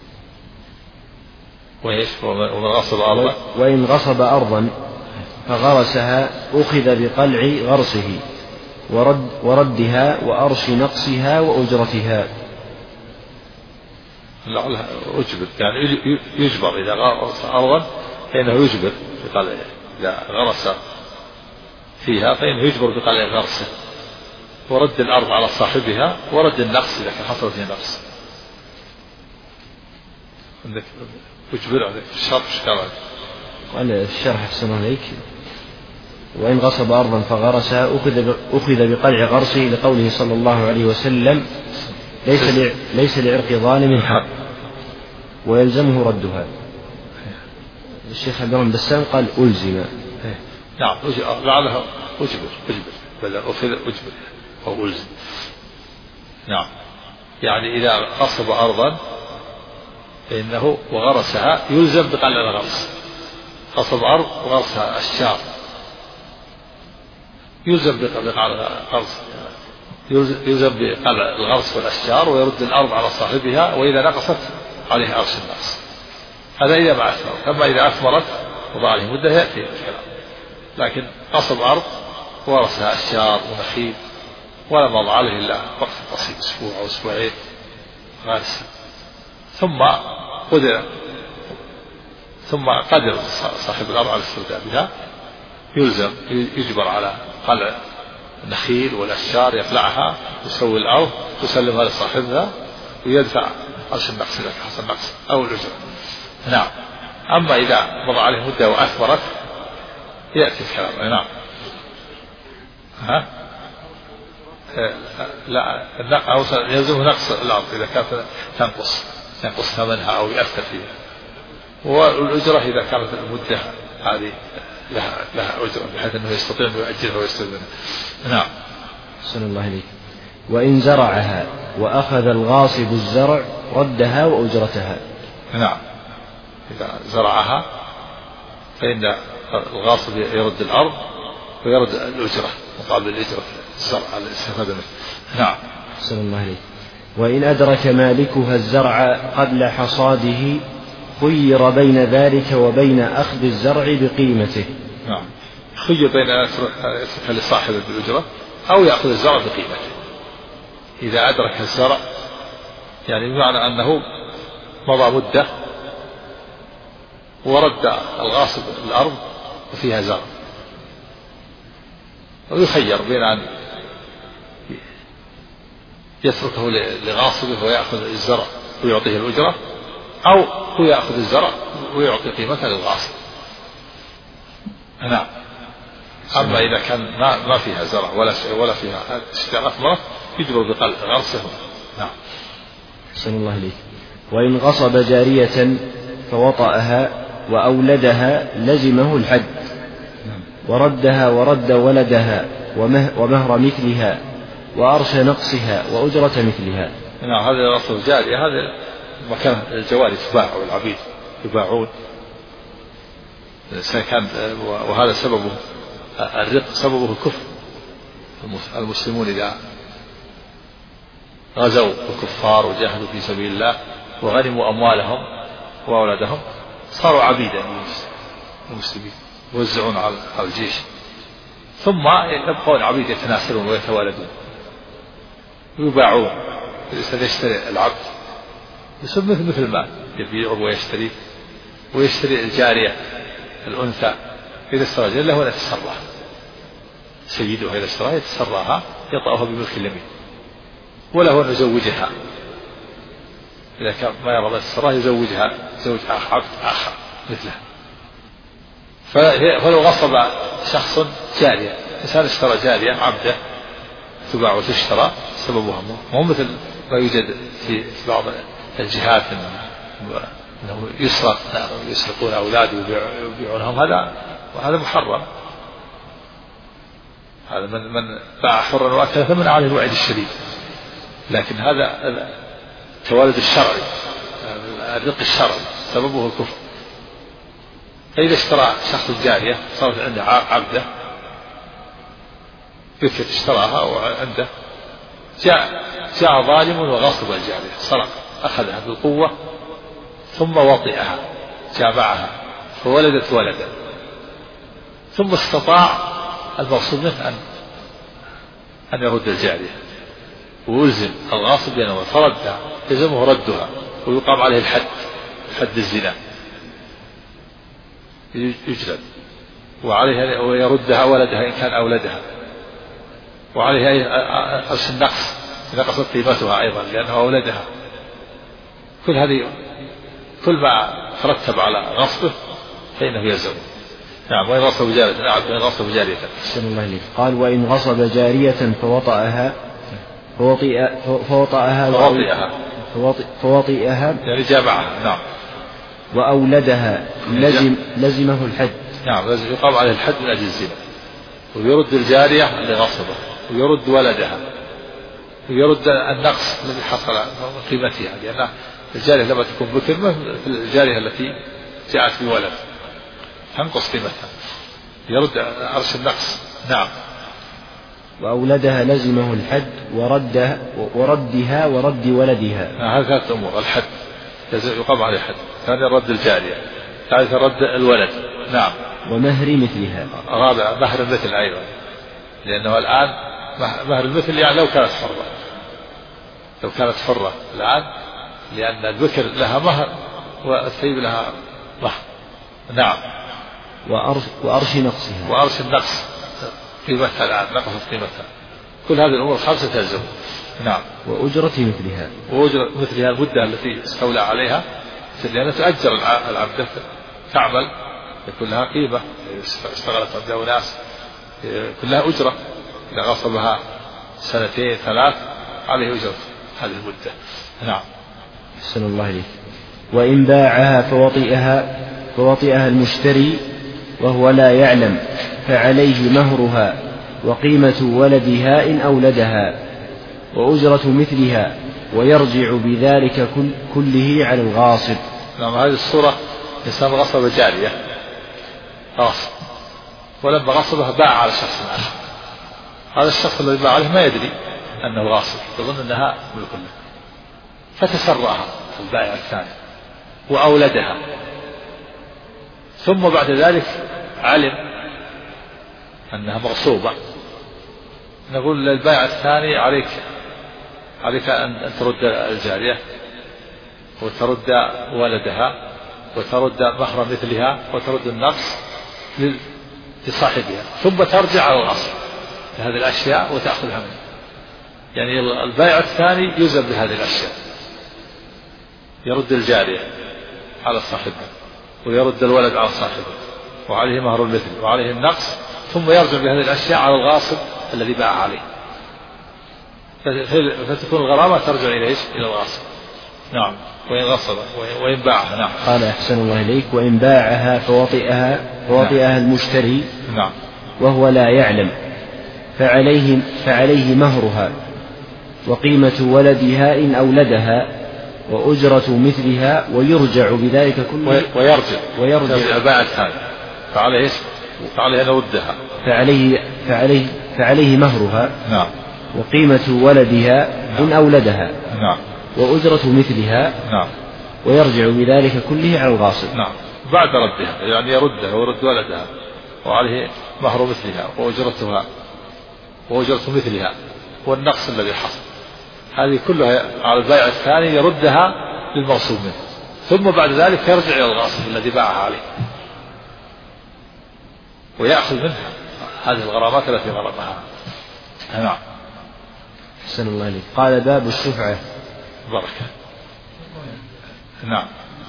وإن غصب أرضا فغرسها أخذ بقلع غرسه وردها وأرش نقصها وأجرتها. لعلها أجبر، يعني يجبر إذا غرس أرضا فإنه يجبر بقلع، إذا غرس فيها فإنه يجبر بقلع غرسه ورد الأرض على صاحبها ورد النقص إذا كان حصل فيه نقص. عندك أجبر، عندك الشرح كمان. قال الشرح أحسن عليك: وإن غصب أرضا فغرسها أخذ بقلع غرسه، لقوله صلى الله عليه وسلم: ليس لعرق ظالم حق ويلزمه ردها. الشيخ عبد الرحمن بسام قال ألزم. نعم. لعلها أجبر بدل أخذ أجبر أو ألزم. نعم. يعني إذا غصب أرضا فإنه وغرسها يلزم بقلع الغرس. غصب أرض وغرسها أشجار يلزم بقلع الغرس، يلزم بقلع الغرس والأشجار ويرد الأرض على صاحبها، وإذا نقصت عليه أرش النقص. هذا إذا ما أثمرت. أما إذا أثمرت وضع عليه مدة يأتي الكلام. لكن قصب أرض ورثها أشجار ونخيل ولا مضى عليه إلا وقت بسيط، أسبوع أو أسبوعين غارس، ثم قدر صاحب الأرض على الاسترداد بها يجبر على قلع النخيل والأشجار، يقلعها ويسوي الأرض ويسلمها لصاحبها ويدفع عرش النقص إذا حصل نقص أو الأجرة. نعم. أما إذا مضى عليه مدة وأثمرت يأتي الكلام. نعم. لا، أو يلزمه نقص الأرض إذا كانت تنقص ثمنها أو يأثر فيها، والأجرة إذا كانت المدة هذه لها أجرة بحيث أنه يستطيع أن يؤجرها ويستلزمها. نعم. صلى الله عليه. وإن زرعها وأخذ الغاصب الزرع ردها وأجرتها. نعم. إذا زرعها فإن الغاصب يرد الأرض ويرد الأجرة مقابل الأجرة الزرع على الاستفادة منه. نعم. صلى الله عليه. وإن أدرك مالكها الزرع قبل حصاده خير بين ذلك وبين أخذ الزرع بقيمته. نعم. خير بين أن يتركها لصاحبه بالأجرة أو يأخذ الزرع بقيمته. إذا أدرك الزرع، يعني بمعنى أنه مضى مدة ورد الغاصب الأرض وفيها زرع، ويخير بين أن يتركه لغاصبه ويأخذ الزرع ويعطيه الأجرة، أو هو يأخذ الزرع ويعطي قيمته للغاصب. نعم. أما إذا كان ما فيها زرع ولا فيها اشتراك مرة يجبر بغرسه. نعم. أحسن الله إليك. وإن غصب جارية فوطأها وأولدها لزمه الحد، وردها ورد ولدها ومهر مثلها وأرش نقصها وأجرة مثلها. نعم. هذا غصب الجارية، هذا مكان الجواري تباع والعبيد يباعون، وهذا سببه الرق، سببه الكفر. المسلمون إذا غزوا الكفار وجاهدوا في سبيل الله وغنموا أموالهم وأولادهم صاروا عبيدا للمسلمين، يوزعون على الجيش، ثم يبقون عبيد يتناسلون ويتوالدون ويباعون. الإنسان يشتري العبد يصير مثل المال، يبيع ويشتري الجارية الأنثى إذا اشترى له ولا يتسرى سيده، إذا اشتراها يتسراها يطأها بملك اليمين، وله أن يزوجها إذا كان ما يرضى السراء يزوجها زوج عبد آخر مثله. فلو غصب شخص جارية، إنسان اشترى جارية عبده تباع وتشترى، سببها مو مثل ما يوجد في بعض الجهات أنه يسرقون أولاده ويبيعونهم، هذا محرم. هذا من باع حرا وأكل ثمن عليه الوعيد الشديد. لكن هذا التوالد الشرعي، الرق الشرعي سببه الكفر. فإذا اشترى شخص الجارية صارت عنده عبده بكر اشتراها وعنده، جاء ظالم وغصب الجارية، سرق أخذها بالقوة ثم وطئها جامعها فولدت ولدا، ثم استطاع المغصوب منه أن يرد الجارية، ويلزم الغاصب بينهما فردها يلزمه ردها ويقام عليه حد الزنا يجلد، وعليه ويردها ولدها إن كان أولدها، وعليه أرش النقص نقصت قيمتها أيضا لأنه أولدها. كل ما ترتب على غصبه فإنه يلزمه. نعم. وإن غصب جارية، نعم وإن غصب جارية. أحسن الله إليك. قال وإن غصب جارية فوطئها يعني جامعها. نعم. وأولدها لزمه الحد. نعم. لازم يقام عليه الحد من أجل الزنا، ويرد الجارية لغصبه، ويرد ولدها، ويرد النقص الذي حصل من قيمتها، لأن الجارية لما تكون بكر مثل الجارية التي جاءت بولد تنقص قيمتها، يرد عرش النقص. نعم. وأولدها لزمه الحد وردها ورد ولدها. هذه ثلاث أمور: الحد يقام عليه الحد، ثانيا رد الجارية، ثالثا رد الولد. نعم. ومهر مثلها. رابع مهر المثل أيضا، لأنه الآن مهر المثل يعني لو كانت حرة الآن، لأن البكر لها مهر والثيب لها مهر. نعم. وأرش نقصها. وأرش النقص قيمتها الآن نقصت قيمتها. كل هذه الأمور الخمسة تلزم. نعم. وأجرة مثلها. وأجرة مثلها المدة التي استولى عليها، لأنها تؤجر العبدة تعمل يكون لها قيمة، اشتغلت عنده ناس كلها أجرة. إذا غصبها 2 3 عليه أجرة هذه المدة. نعم. أحسن الله إليك. وإن باعها فوطئها المشتري وهو لا يعلم فعليه مهرها وقيمة ولدها إن أولدها وأجرة مثلها، ويرجع بذلك كله على الغاصب. نعم. هذه الصورة إنسان غصب جارية غاصب، ولما غصبها باع على شخص آخر، هذا الشخص الذي باع عليه ما يدري أنه غاصب، يظن أنها ملك له، فتسرعها البائع الثاني وأولدها، ثم بعد ذلك علم أنها مغصوبة، نقول للبائع الثاني عليك عليك أن ترد الجارية وترد ولدها وترد مهر مثلها وترد النقص لصاحبها، ثم ترجع على الأصل هذه الأشياء وتأخذها منه. يعني البائع الثاني يلزم بهذه الأشياء، يرد الجارية على صاحبها ويرد الولد على صاحبه وعليه مهر المثل وعليه النقص، ثم يرجع بهذه الأشياء على الغاصب الذي باع عليه، فتكون الغرامة ترجع إلى إيش؟ إلى الغاصب. نعم. وإن غصب وإن باعها. نعم. قال أحسن الله إليك: وإن باعها فوطئها المشتري نعم. وهو لا يعلم فعليه مهرها وقيمة ولدها إن أولدها وأجرة مثلها، ويرجع بذلك كله ويرجع باعت هذا فعليه إيش؟ فعليه أن يردها. فعليه مهرها. نعم. وقيمة ولدها إن أولدها. نعم. وأجرة مثلها. نعم. ويرجع بذلك كله على الغاصب. نعم. بعد ردها يعني يردها ويرد ولدها وعليه مهر مثلها وأجرة مثلها والنقص الذي حصل، هذه كلها على البائع الثاني يردها للمغصوب منه، ثم بعد ذلك يرجع إلى الغاصب الذي باعها عليه ويأخذ منها هذه الغرامات التي غرمها. نعم. أحسن الله عليك. قال: باب الشفعة. بركة. نعم.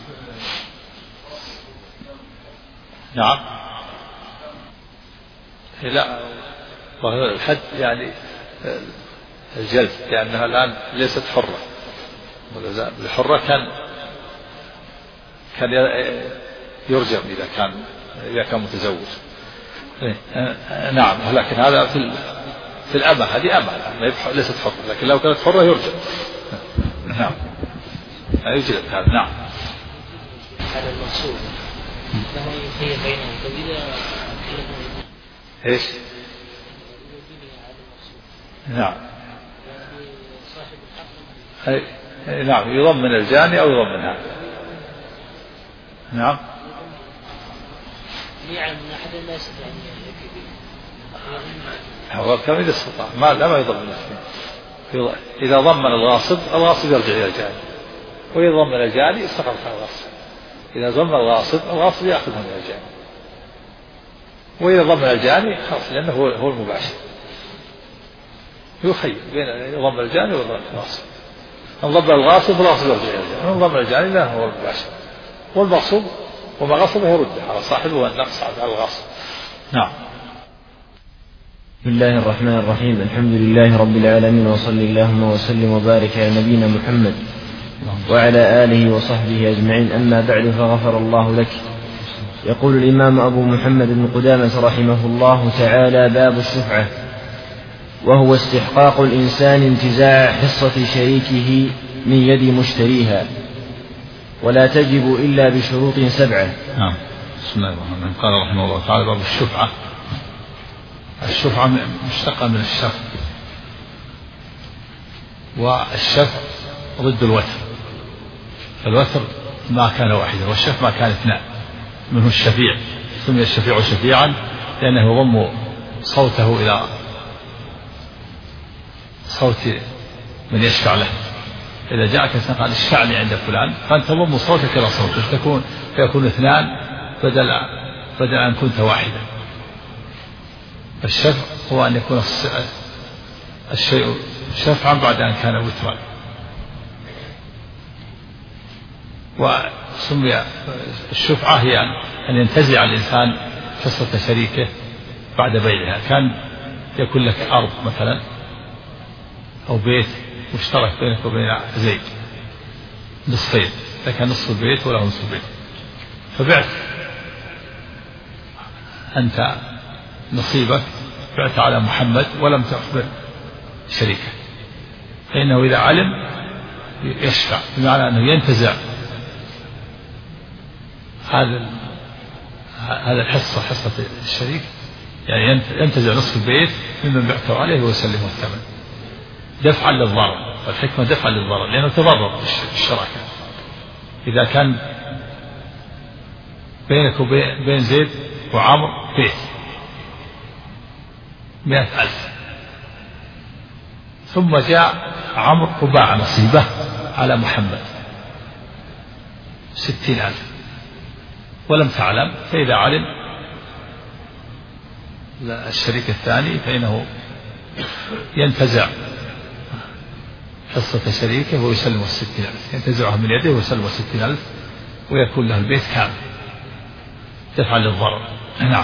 نعم. لا، الحد يعني الجلد، لأنها الآن ليست حرة. الحرة كان يرجم إذا كان متزوج. نعم. لكن هذا في الأمة، هذه أمة ليست حرة، لكن لو كانت حرة يرجم. نعم. يوجد هذا. نعم. هذا المقصود له يخير بينهم فإذا ايش؟ نعم. نعم، يضمن الجاني أو يضمنها. نعم. نعم. من أحد الناس هو كم إذا استطاع ما يضمن الاثنين. إذا ضمن الغاصب يرجع إلى الجاني، وإذا ضمن الجاني استقر على الغاصب. إذا ضمن الغاصب يأخذها من الجاني، وإذا ضمن الجاني خلاص، لأنه هو المباشر. يخير بين ضمن الجاني والغاصب. إن ضمن الغاصب فالغاصب يرجع إلى الجاني، وإن ضمن الجاني لا، هو المباشر، والمغصوب وما غصبه يرده على صاحبه والنقص على الغاصب. نعم. بسم الله الرحمن الرحيم. الحمد لله رب العالمين، وصلى اللهم وسلم وبارك على نبينا محمد وعلى آله وصحبه أجمعين. أما بعد، فغفر الله لك. يقول الإمام أبو محمد بن قدامة رحمه الله تعالى: باب الشفعة، وهو استحقاق الإنسان انتزاع حصة شريكه من يد مشتريها، ولا تجب إلا بشروط 7. نعم. بسم الله الرحمن الرحيم. قال رحمه الله تعالى: باب الشفعة. الشفعة مشتقة من الشفع، والشفع ضد الوتر. الوتر ما كان واحدا، والشفع ما كان اثنان، منه الشفيع. سمي الشفيع شفيعا لأنه يضم صوته إلى صوت من يشفع له. إذا جاءك إنسان قال اشفع لي عند فلان، فأنت تضم صوتك إلى صوته، فيكون اثنان بدل أن كنت واحدا. الشفع هو أن يكون الشيء شفعا بعد أن كان وترا. وسمي الشفعة هي أن ينتزع الإنسان حصة شريكه بعد بيعها. كان يكون لك أرض مثلا أو بيت مشترك بينك وبين زيد نصفين، لك نصف البيت وله نصف البيت، فبعت أنت نصيبك، بعت على محمد ولم تخبر شريكه، فإنه إذا علم يشفع، بمعنى أنه ينتزع هذا الحصة، حصة الشريك، يعني ينتزع نصف البيت ممن بعته عليه ويسلمه الثمن دفعا للضرر. والحكمة دفعا للضرر، لأنه تضرر بالشراكة. إذا كان بينك وبين زيد وعمر بيت 100,000، ثم جاء عمرو وباع نصيبه على محمد 60,000 ولم تعلم، فإذا علم الشريك الثاني فإنه ينتزع حصة شريكه ويسلم 60,000، ينتزعها من يده ويسلم 60,000 ويكون له البيت كامل دفعا للضرر. نعم،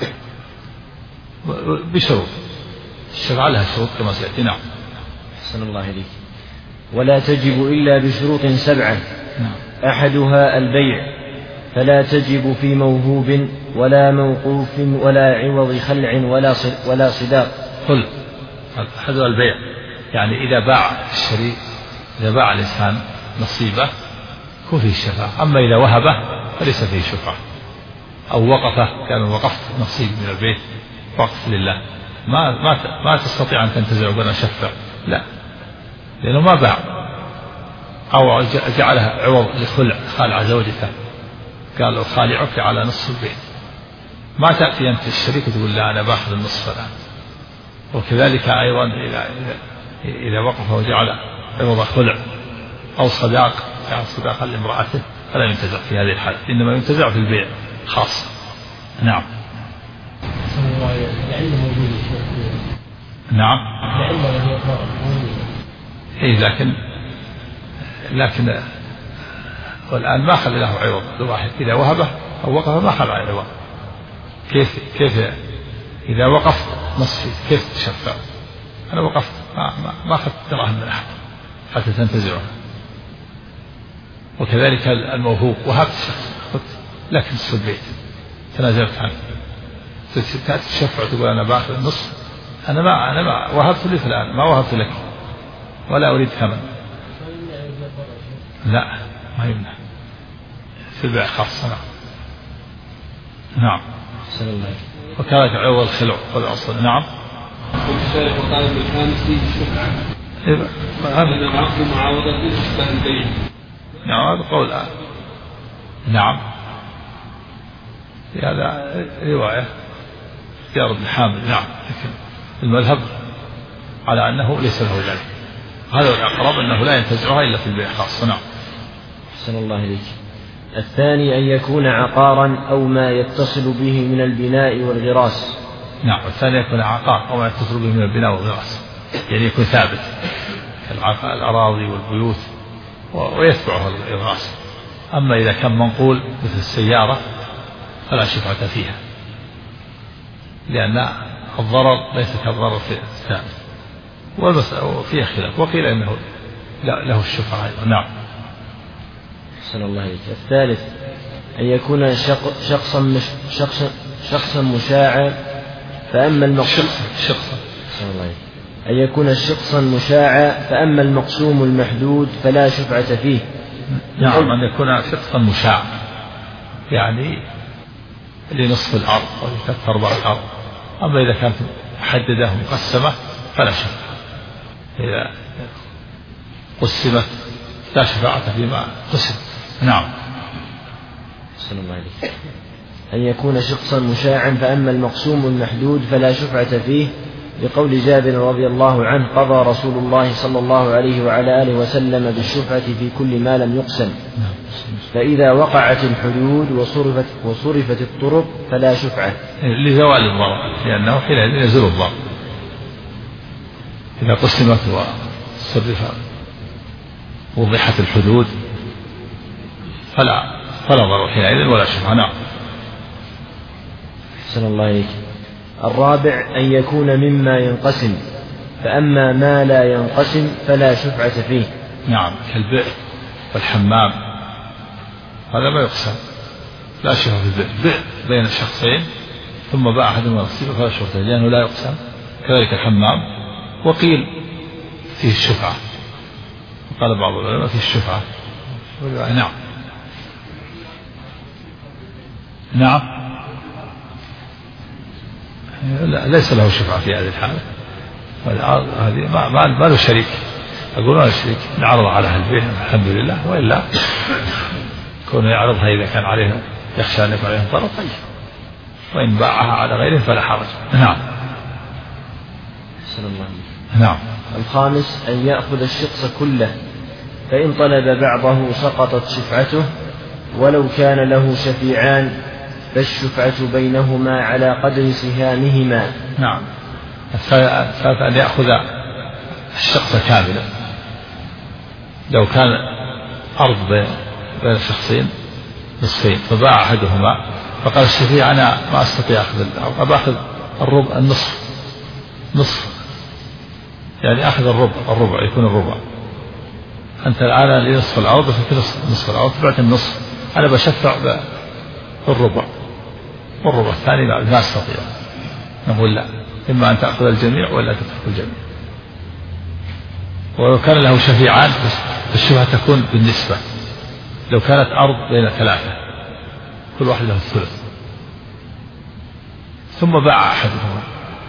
بشروط، الشرع لها شروط كما سيأتي. نعم. أحسن الله إليك. ولا تجب إلا بشروط 7. نعم. أحدها البيع، فلا تجب في موهوب ولا موقوف ولا عوض خلع ولا صداق. قل أحدها البيع، يعني إذا باع الشريك، إذا باع الإنسان نصيبه يكون فيه الشفاعة. أما إذا وهبه فليس فيه شفاعة. أو وقفه، كان وقفت نصيب من البيت وقف لله، ما تستطيع أن تنتزع وأنا أشفع، لا، لأنه ما باع. أو جعلها عوض لخلع، خالع زوجته، قال له خالعك على نصف البيت، ما تأتي أنت الشريك تقول لا أنا باخذ النصف الآن. وكذلك أيضا إذا وقف وجعل عوض خلع أو صداق، يعني صداقا لامرأته، فلا ينتزع في هذه الحالة، إنما ينتزع في البيع خاصة. نعم. نعم. إيه، لكن والآن ما خلى له عوض الواحد، إذا وهبه أو وقف ما خلى عوض. كيف إذا وقفت نصفي كيف تشفع؟ أنا وقفت ما أخذت دراهم من أحد حتى تنتزعها. وكذلك الموهوب، وهبت شخص لكن نصف البيت تنازلت عنه، تأتي تشفع تقول أنا باخذ النصف، أنا ما وهبت لي فلان، ما وهبت لك ولا أريد ثمن. لا، ما يمنع في البيع خاصة. نعم. وكذلك عوض الخلع والأصل. نعم. والشارع وقال بالخامس فيه الشفعة. هذا العقد معاوضة تشبه البيع. نعم، هذا قول. نعم، هذا رواية اختيار ابن حامد. نعم، لكن المذهب على أنه ليس له ذلك، هذا الأقرب أنه لا ينتزعها إلا في البيع خاصة. نعم. أحسن الله إليك. الثاني أن يكون عقارا أو ما يتصل به من البناء والغراس. نعم، الثاني يكون عقار أو ما يتصل به من البناء والغراس، يعني يكون ثابت كالأراضي والبيوت ويتبعها الغراس. أما إذا كان منقول مثل السيارة فلا شفعة فيها، لأن الضرر ليس كالضرر في الثابت، وفيها خلاف، وقيل إنه له الشفعة أيضا. نعم. أحسن الله إليك. الثالث أن يكون شخصا مشاعا، فأما المقسوم أن يكون شخصا مشاعا فأما المقسوم المحدود فلا شفعة فيه. نعم، أن يكون شخصا مشاع، يعني لنصف الأرض أو لثلاث أرباع الأرض. أما إذا كانت محددة مقسمة فلا شفعة، إذا قسمت لا شفاعة فيما قسم. نعم. أحسن الله عليك. أن يكون شخصا مشاعا فأما المقسوم المحدود فلا شفعة فيه، لقول جابر رضي الله عنه قضى رسول الله صلى الله عليه وعلى آله وسلم بالشفعة في كل ما لم يقسم، فإذا وقعت الحدود وصرفت الطرق فلا شفعة لزوال الضرر، لأنه حينئذ يزول الضرر. إذا قسمت وصرفت وضحت الحدود فلا ضرر حينئذ ولا شفعة. نعم. أحسن الله إليك. الرابع أن يكون مما ينقسم، فأما ما لا ينقسم فلا شفعة فيه. نعم، كالبئر والحمام، هذا ما يقسم، لا شفعة في البئر. بئر بين شخصين ثم باع أحدهما نصيبه فلا شفعة فيه لأنه لا يقسم. كذلك الحمام، وقيل فيه الشفعة، قال بعض العلماء فيه الشفعة. نعم. نعم، ليس له شفعة في هذه الحالة، هذه ما له شريك، أقول ما له شريك، نعرض على أهل البيت الحمد لله، وإلا كونه يعرضها إذا كان عليها يخشى أن يكون عليهم ضرر طيب، وإن باعها على غيره فلا حرج. نعم. نعم. الخامس أن يأخذ الشقص كله، فإن طلب بعضه سقطت شفعته، ولو كان له شفيعان فالشفعة بينهما على قدر سهامهما. نعم. الثالث أن يأخذ الشقص كاملا. لو كان أرض بين شخصين نصفين فباع أحدهما فقال الشفيع أنا ما أستطيع أخذ الأرض، أبا أخذ الربع، نصف يعني أخذ الربع يكون الربع. أنت الآن لي نصف الأرض وفي نصف الأرض بعت النصف، أنا بشفع بالربع والربع الثاني ما أستطيع. نقول لا، إما أن تأخذ الجميع ولا تترك الجميع. ولو كان له شفيعان فالشفعة تكون بالنسبة. لو كانت أرض بين ثلاثة كل واحد له الثلث، ثم باع أحدهما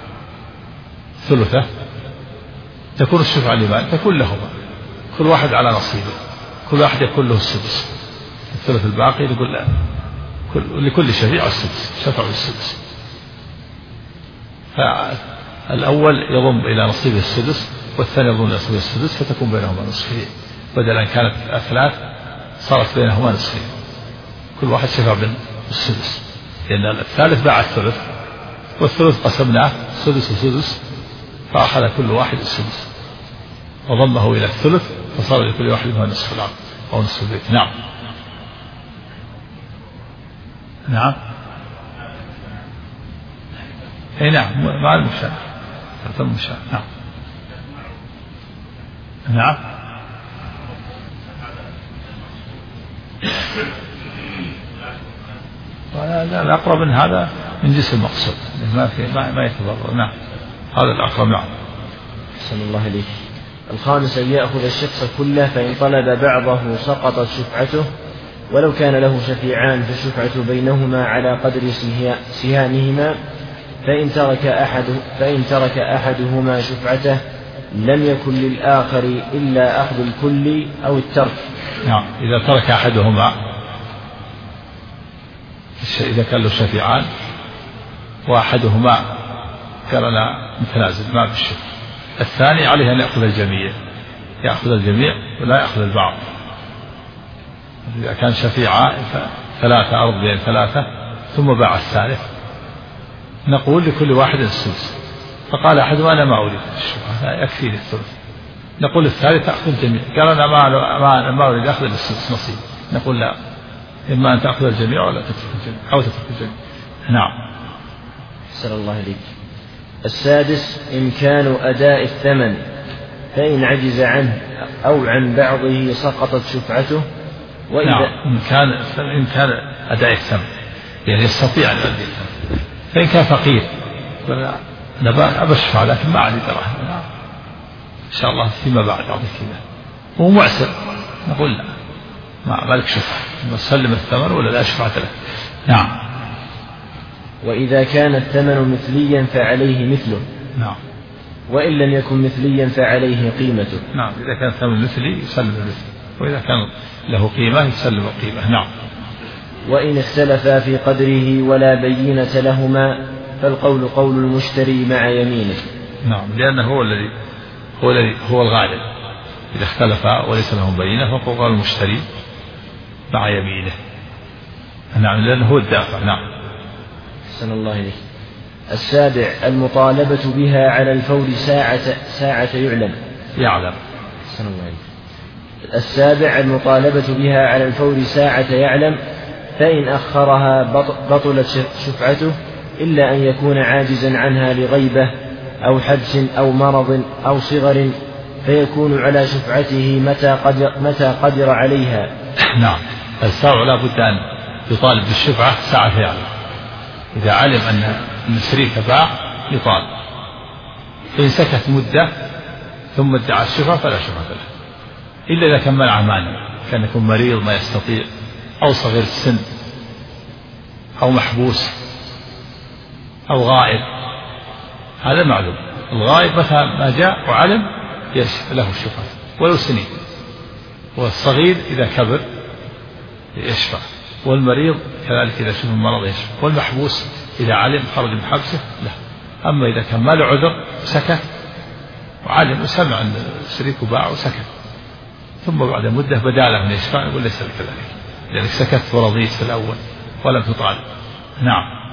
ثلثه، تكون الشفعة لمن؟ تكون لهما، كل واحد على نصيبه، كل واحد يكون له السدس، الثلث الباقي يقول لا، لكل شفيع السدس، شفع السدس. فالأول يضم إلى نصيبه السدس والثاني يضم إلى نصيبه السدس، فتكون بينهما نصفين، بدلا كانت ثلاث صارت بينهما نصفين، كل واحد شفع بالسدس، لأن الثالث باع الثلث والثلث قسمناه سدس وسدس، فأخذ كل واحد السدس وضمه إلى الثلث، فصار لكل واحد منها نصف الأرض أو نصف البيت. نعم. نعم. أي نعم، مع المشاة نعم. نعم. لا الأقرب من هذا من جنس المقصود، ما يتضرر. نعم، هذا الأقرب. نعم. أحسن الله إليك. الخامس أن يأخذ الشخص كله، فإن طلب بعضه سقطت شفعته، ولو كان له شفيعان فالشفعة بينهما على قدر سهامهما، فإن ترك أحدهما شفعته لم يكن للآخر إلا أخذ الكل أو الترك. نعم. إذا ترك أحدهما، إذا كان له شفيعان وأحدهما كان متنازل ما بالشفع، الثاني عليه أن يأخذ الجميع ولا يأخذ البعض. إذا كان شفيعان ثلاثة أرض بين ثلاثة ثم باع الثالث، نقول لكل واحد السدس، فقال أحدهم أنا ما أريد الشفعة يكفيني الثلث، نقول الثالث أخذ الجميع، قال أنا ما أريد أخذ السدس نصيب، نقول لا، إما أن تأخذ الجميع ولا تترك الجميع أو تترك الجميع. نعم. أحسن الله إليك. السادس إمكان أداء الثمن، فإن عجز عنه أو عن بعضه سقطت شفعته. نعم. إمكان أداء الثمن يعني يستطيع أن يؤدي الثمن. فإن كان فقير أنا أبشفع لكن ما عندي دراهم، إن شاء الله فيما بعد أعطيك كذا، وهو معسر، نقول لا، ما لك شفعة، نسلم الثمن ولا لا شفعة له. نعم. وإذا كان الثمن مثليا فعليه مثله. نعم. وإن لم يكن مثليا فعليه قيمته. نعم. إذا كان الثمن مثلي يسلم المثل، وإذا كان له قيمة يسلم القيمة. نعم. وإن اختلفا في قدره ولا بينة لهما فالقول قول المشتري مع يمينه. نعم. لأنه هو الغالب، إذا اختلفا وليس لهم بينة فقول قول المشتري مع يمينه. نعم، لأنه هو الدافع. نعم. أحسن الله إليك. السابع المطالبة بها على الفور ساعة يعلم. أحسن الله إليك. السابع المطالبة بها على الفور ساعة يعلم، فإن أخرها بطلت شفعته إلا أن يكون عاجزا عنها لغيبة أو حبس أو مرض أو صغر، فيكون على شفعته متى قدر عليها. نعم. السابع لا بد أن يطالب بالشفعة ساعة يعلم. إذا علم أن الشريك باع يطالب، فإن سكت مدة ثم ادعى الشفعة فلا شفعة له، إلا إذا كان منع مانع، كان يكون مريض ما يستطيع، أو صغير السن، أو محبوس، أو غائب. هذا معلوم. الغائب متى ما جاء وعلم له الشفعة ولو سنين، والصغير إذا كبر يشفع، والمريض كذلك إذا شف المرض يشفع، والمحبوس إذا علم خرج من حبسه له. أما إذا كان ما له عذر سكت علم وسمع أن الشريك باع وسكت، ثم بعد مدة بدا له أن يشفع يقول ليس كذلك، لأنك سكت ورضيت في الأول ولم تطالب. نعم.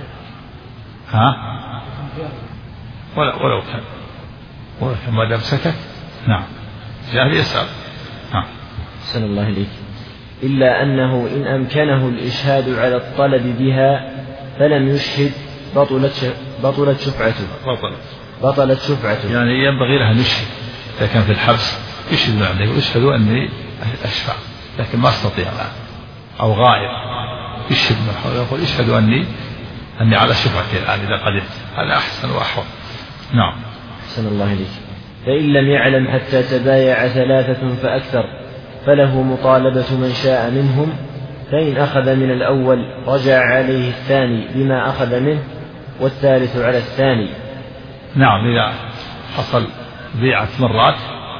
ولو كان ما دام سكت. نعم. جاهل يسأل. نعم. أحسن الله إليك. إلا أنه إن أمكنه الإشهاد على الطلب بها فلم يشهد بطلت شفعته. يعني ينبغي له أن يشهد إذا كان في الحبس، يشهد من عنده ويشهد أني أشفع، لكن ما استطيع الآن أو غائب، يشهد من حوله يقول اشهد أني على شفعتي الآن إذا قدمت، هذا أحسن وأحوط. نعم. أحسن الله إليك. فإن لم يعلم حتى تبايع 3 فأكثر فله مطالبة من شاء منهم، فإن أخذ من الأول رجع عليه الثاني بما أخذ منه والثالث على الثاني. نعم. إذا حصل بيعة مرات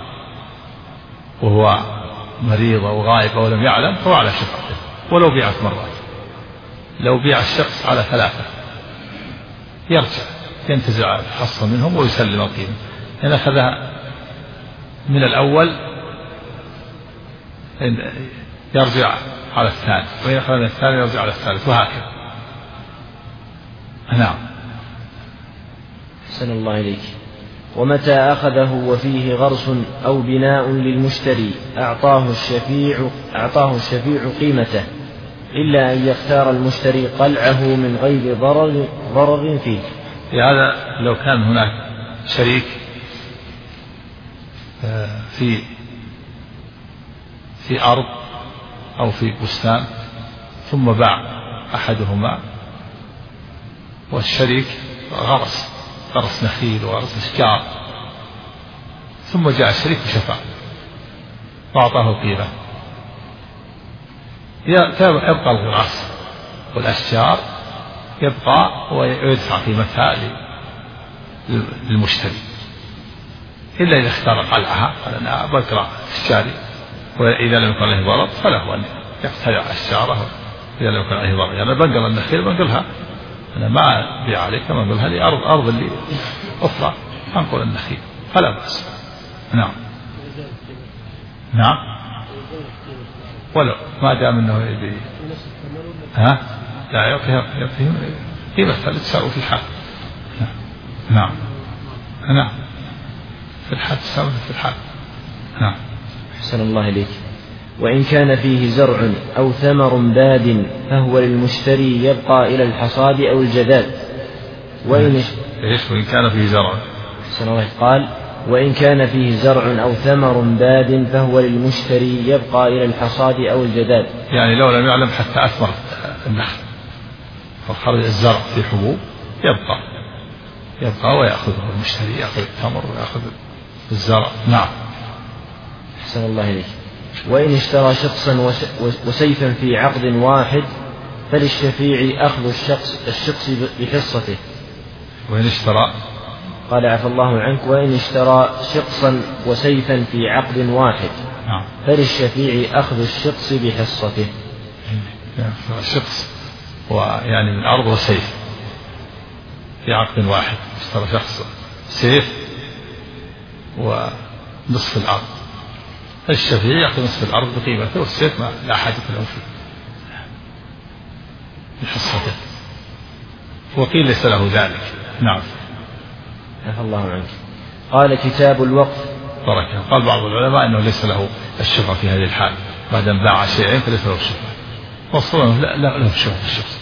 وهو مريض أو غائب أو لم يعلم فهو على شفعته ولو بيعة مرات. لو بيع الشخص على 3 يرجع ينتزع الحصة منهم ويسلم القيمة. إن أخذها من الأول يرجع على الثاني، وإن أخذ من الثاني يرجع على الثالث، وهكذا. نعم. أحسن الله إليك. ومتى أخذه وفيه غرس أو بناء للمشتري أعطاه الشفيع قيمته، إلا أن يختار المشتري قلعه من غير ضرر فيه. هذا لو كان هناك شريك في أرض أو في بستان ثم باع أحدهما، والشريك غرس نخيل وغرس أشجار، ثم جاء الشريك وشفع وأعطاه القيمة، يبقى الغراس والأشجار يبقى ويدفع قيمتها للمشتري، إلا إذا اختار قلعها قال أنا بقرأ أشجاري، وإذا لم يكن له ضرر فله أن يقتلع أشجاره إذا لم يكن عليه ضرر. يعني بنقل النخيل بنقلها أنا ما أبيع عليك، ما أنقلها لي أرض اللي أخرى أنقل النخيل فلا بأس. نعم. ولو ما دام أنه يبي لا يعطيها قيمتها تساوي في الحال. نعم. في الحال تساوي في الحال. نعم. أحسن الله إليك. وإن كان فيه زرع أو ثمر باد فهو للمشتري يبقى إلى الحصاد أو الجذاذ. وإن كان فيه زرع. أحسن الله. قال وإن كان فيه زرع أو ثمر باد فهو للمشتري يبقى إلى الحصاد أو الجذاذ. يعني لو لم يعلم حتى أثمر النخل فخرج الزرع في حبوب يبقى ويأخذه المشتري، يأخذ التمر ويأخذ الزرع. نعم. أحسن الله إليك. وإن اشترى شخصا وسيفا في عقد واحد فللشفيع أخذ الشخص بحصته. وإن اشترى قال عفى الله عنك. وإن اشترى شخصا وسيفا في عقد واحد فللشفيع أخذ الشخص بحصته. شخص ويعني من أرض وسيف في عقد واحد، اشترى شخص سيف ونصف الأرض، الشفيع يأخذ نصف الأرض بقيمته والسيف ما لا حاجة له فيه بحصته، وقيل ليس له ذلك. نعم. عفى الله عنك. قال كتاب الوقف. بركة. قال بعض العلماء أنه ليس له الشفعة في هذه الحال، بعد أن باع شيئين فليس له الشفعة، والصورة لا له الشفعة الشخص.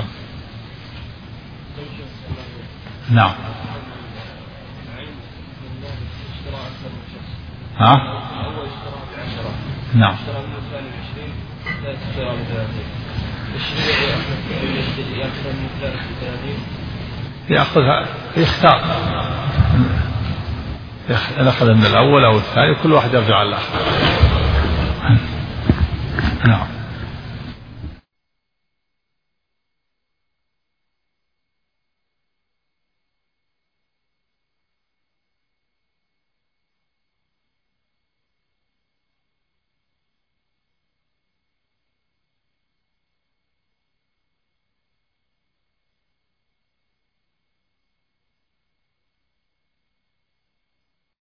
نعم. نعم. يأخذها يختار أخذ من الأول أو الثاني، كل واحد يرجع على الآخر. نعم.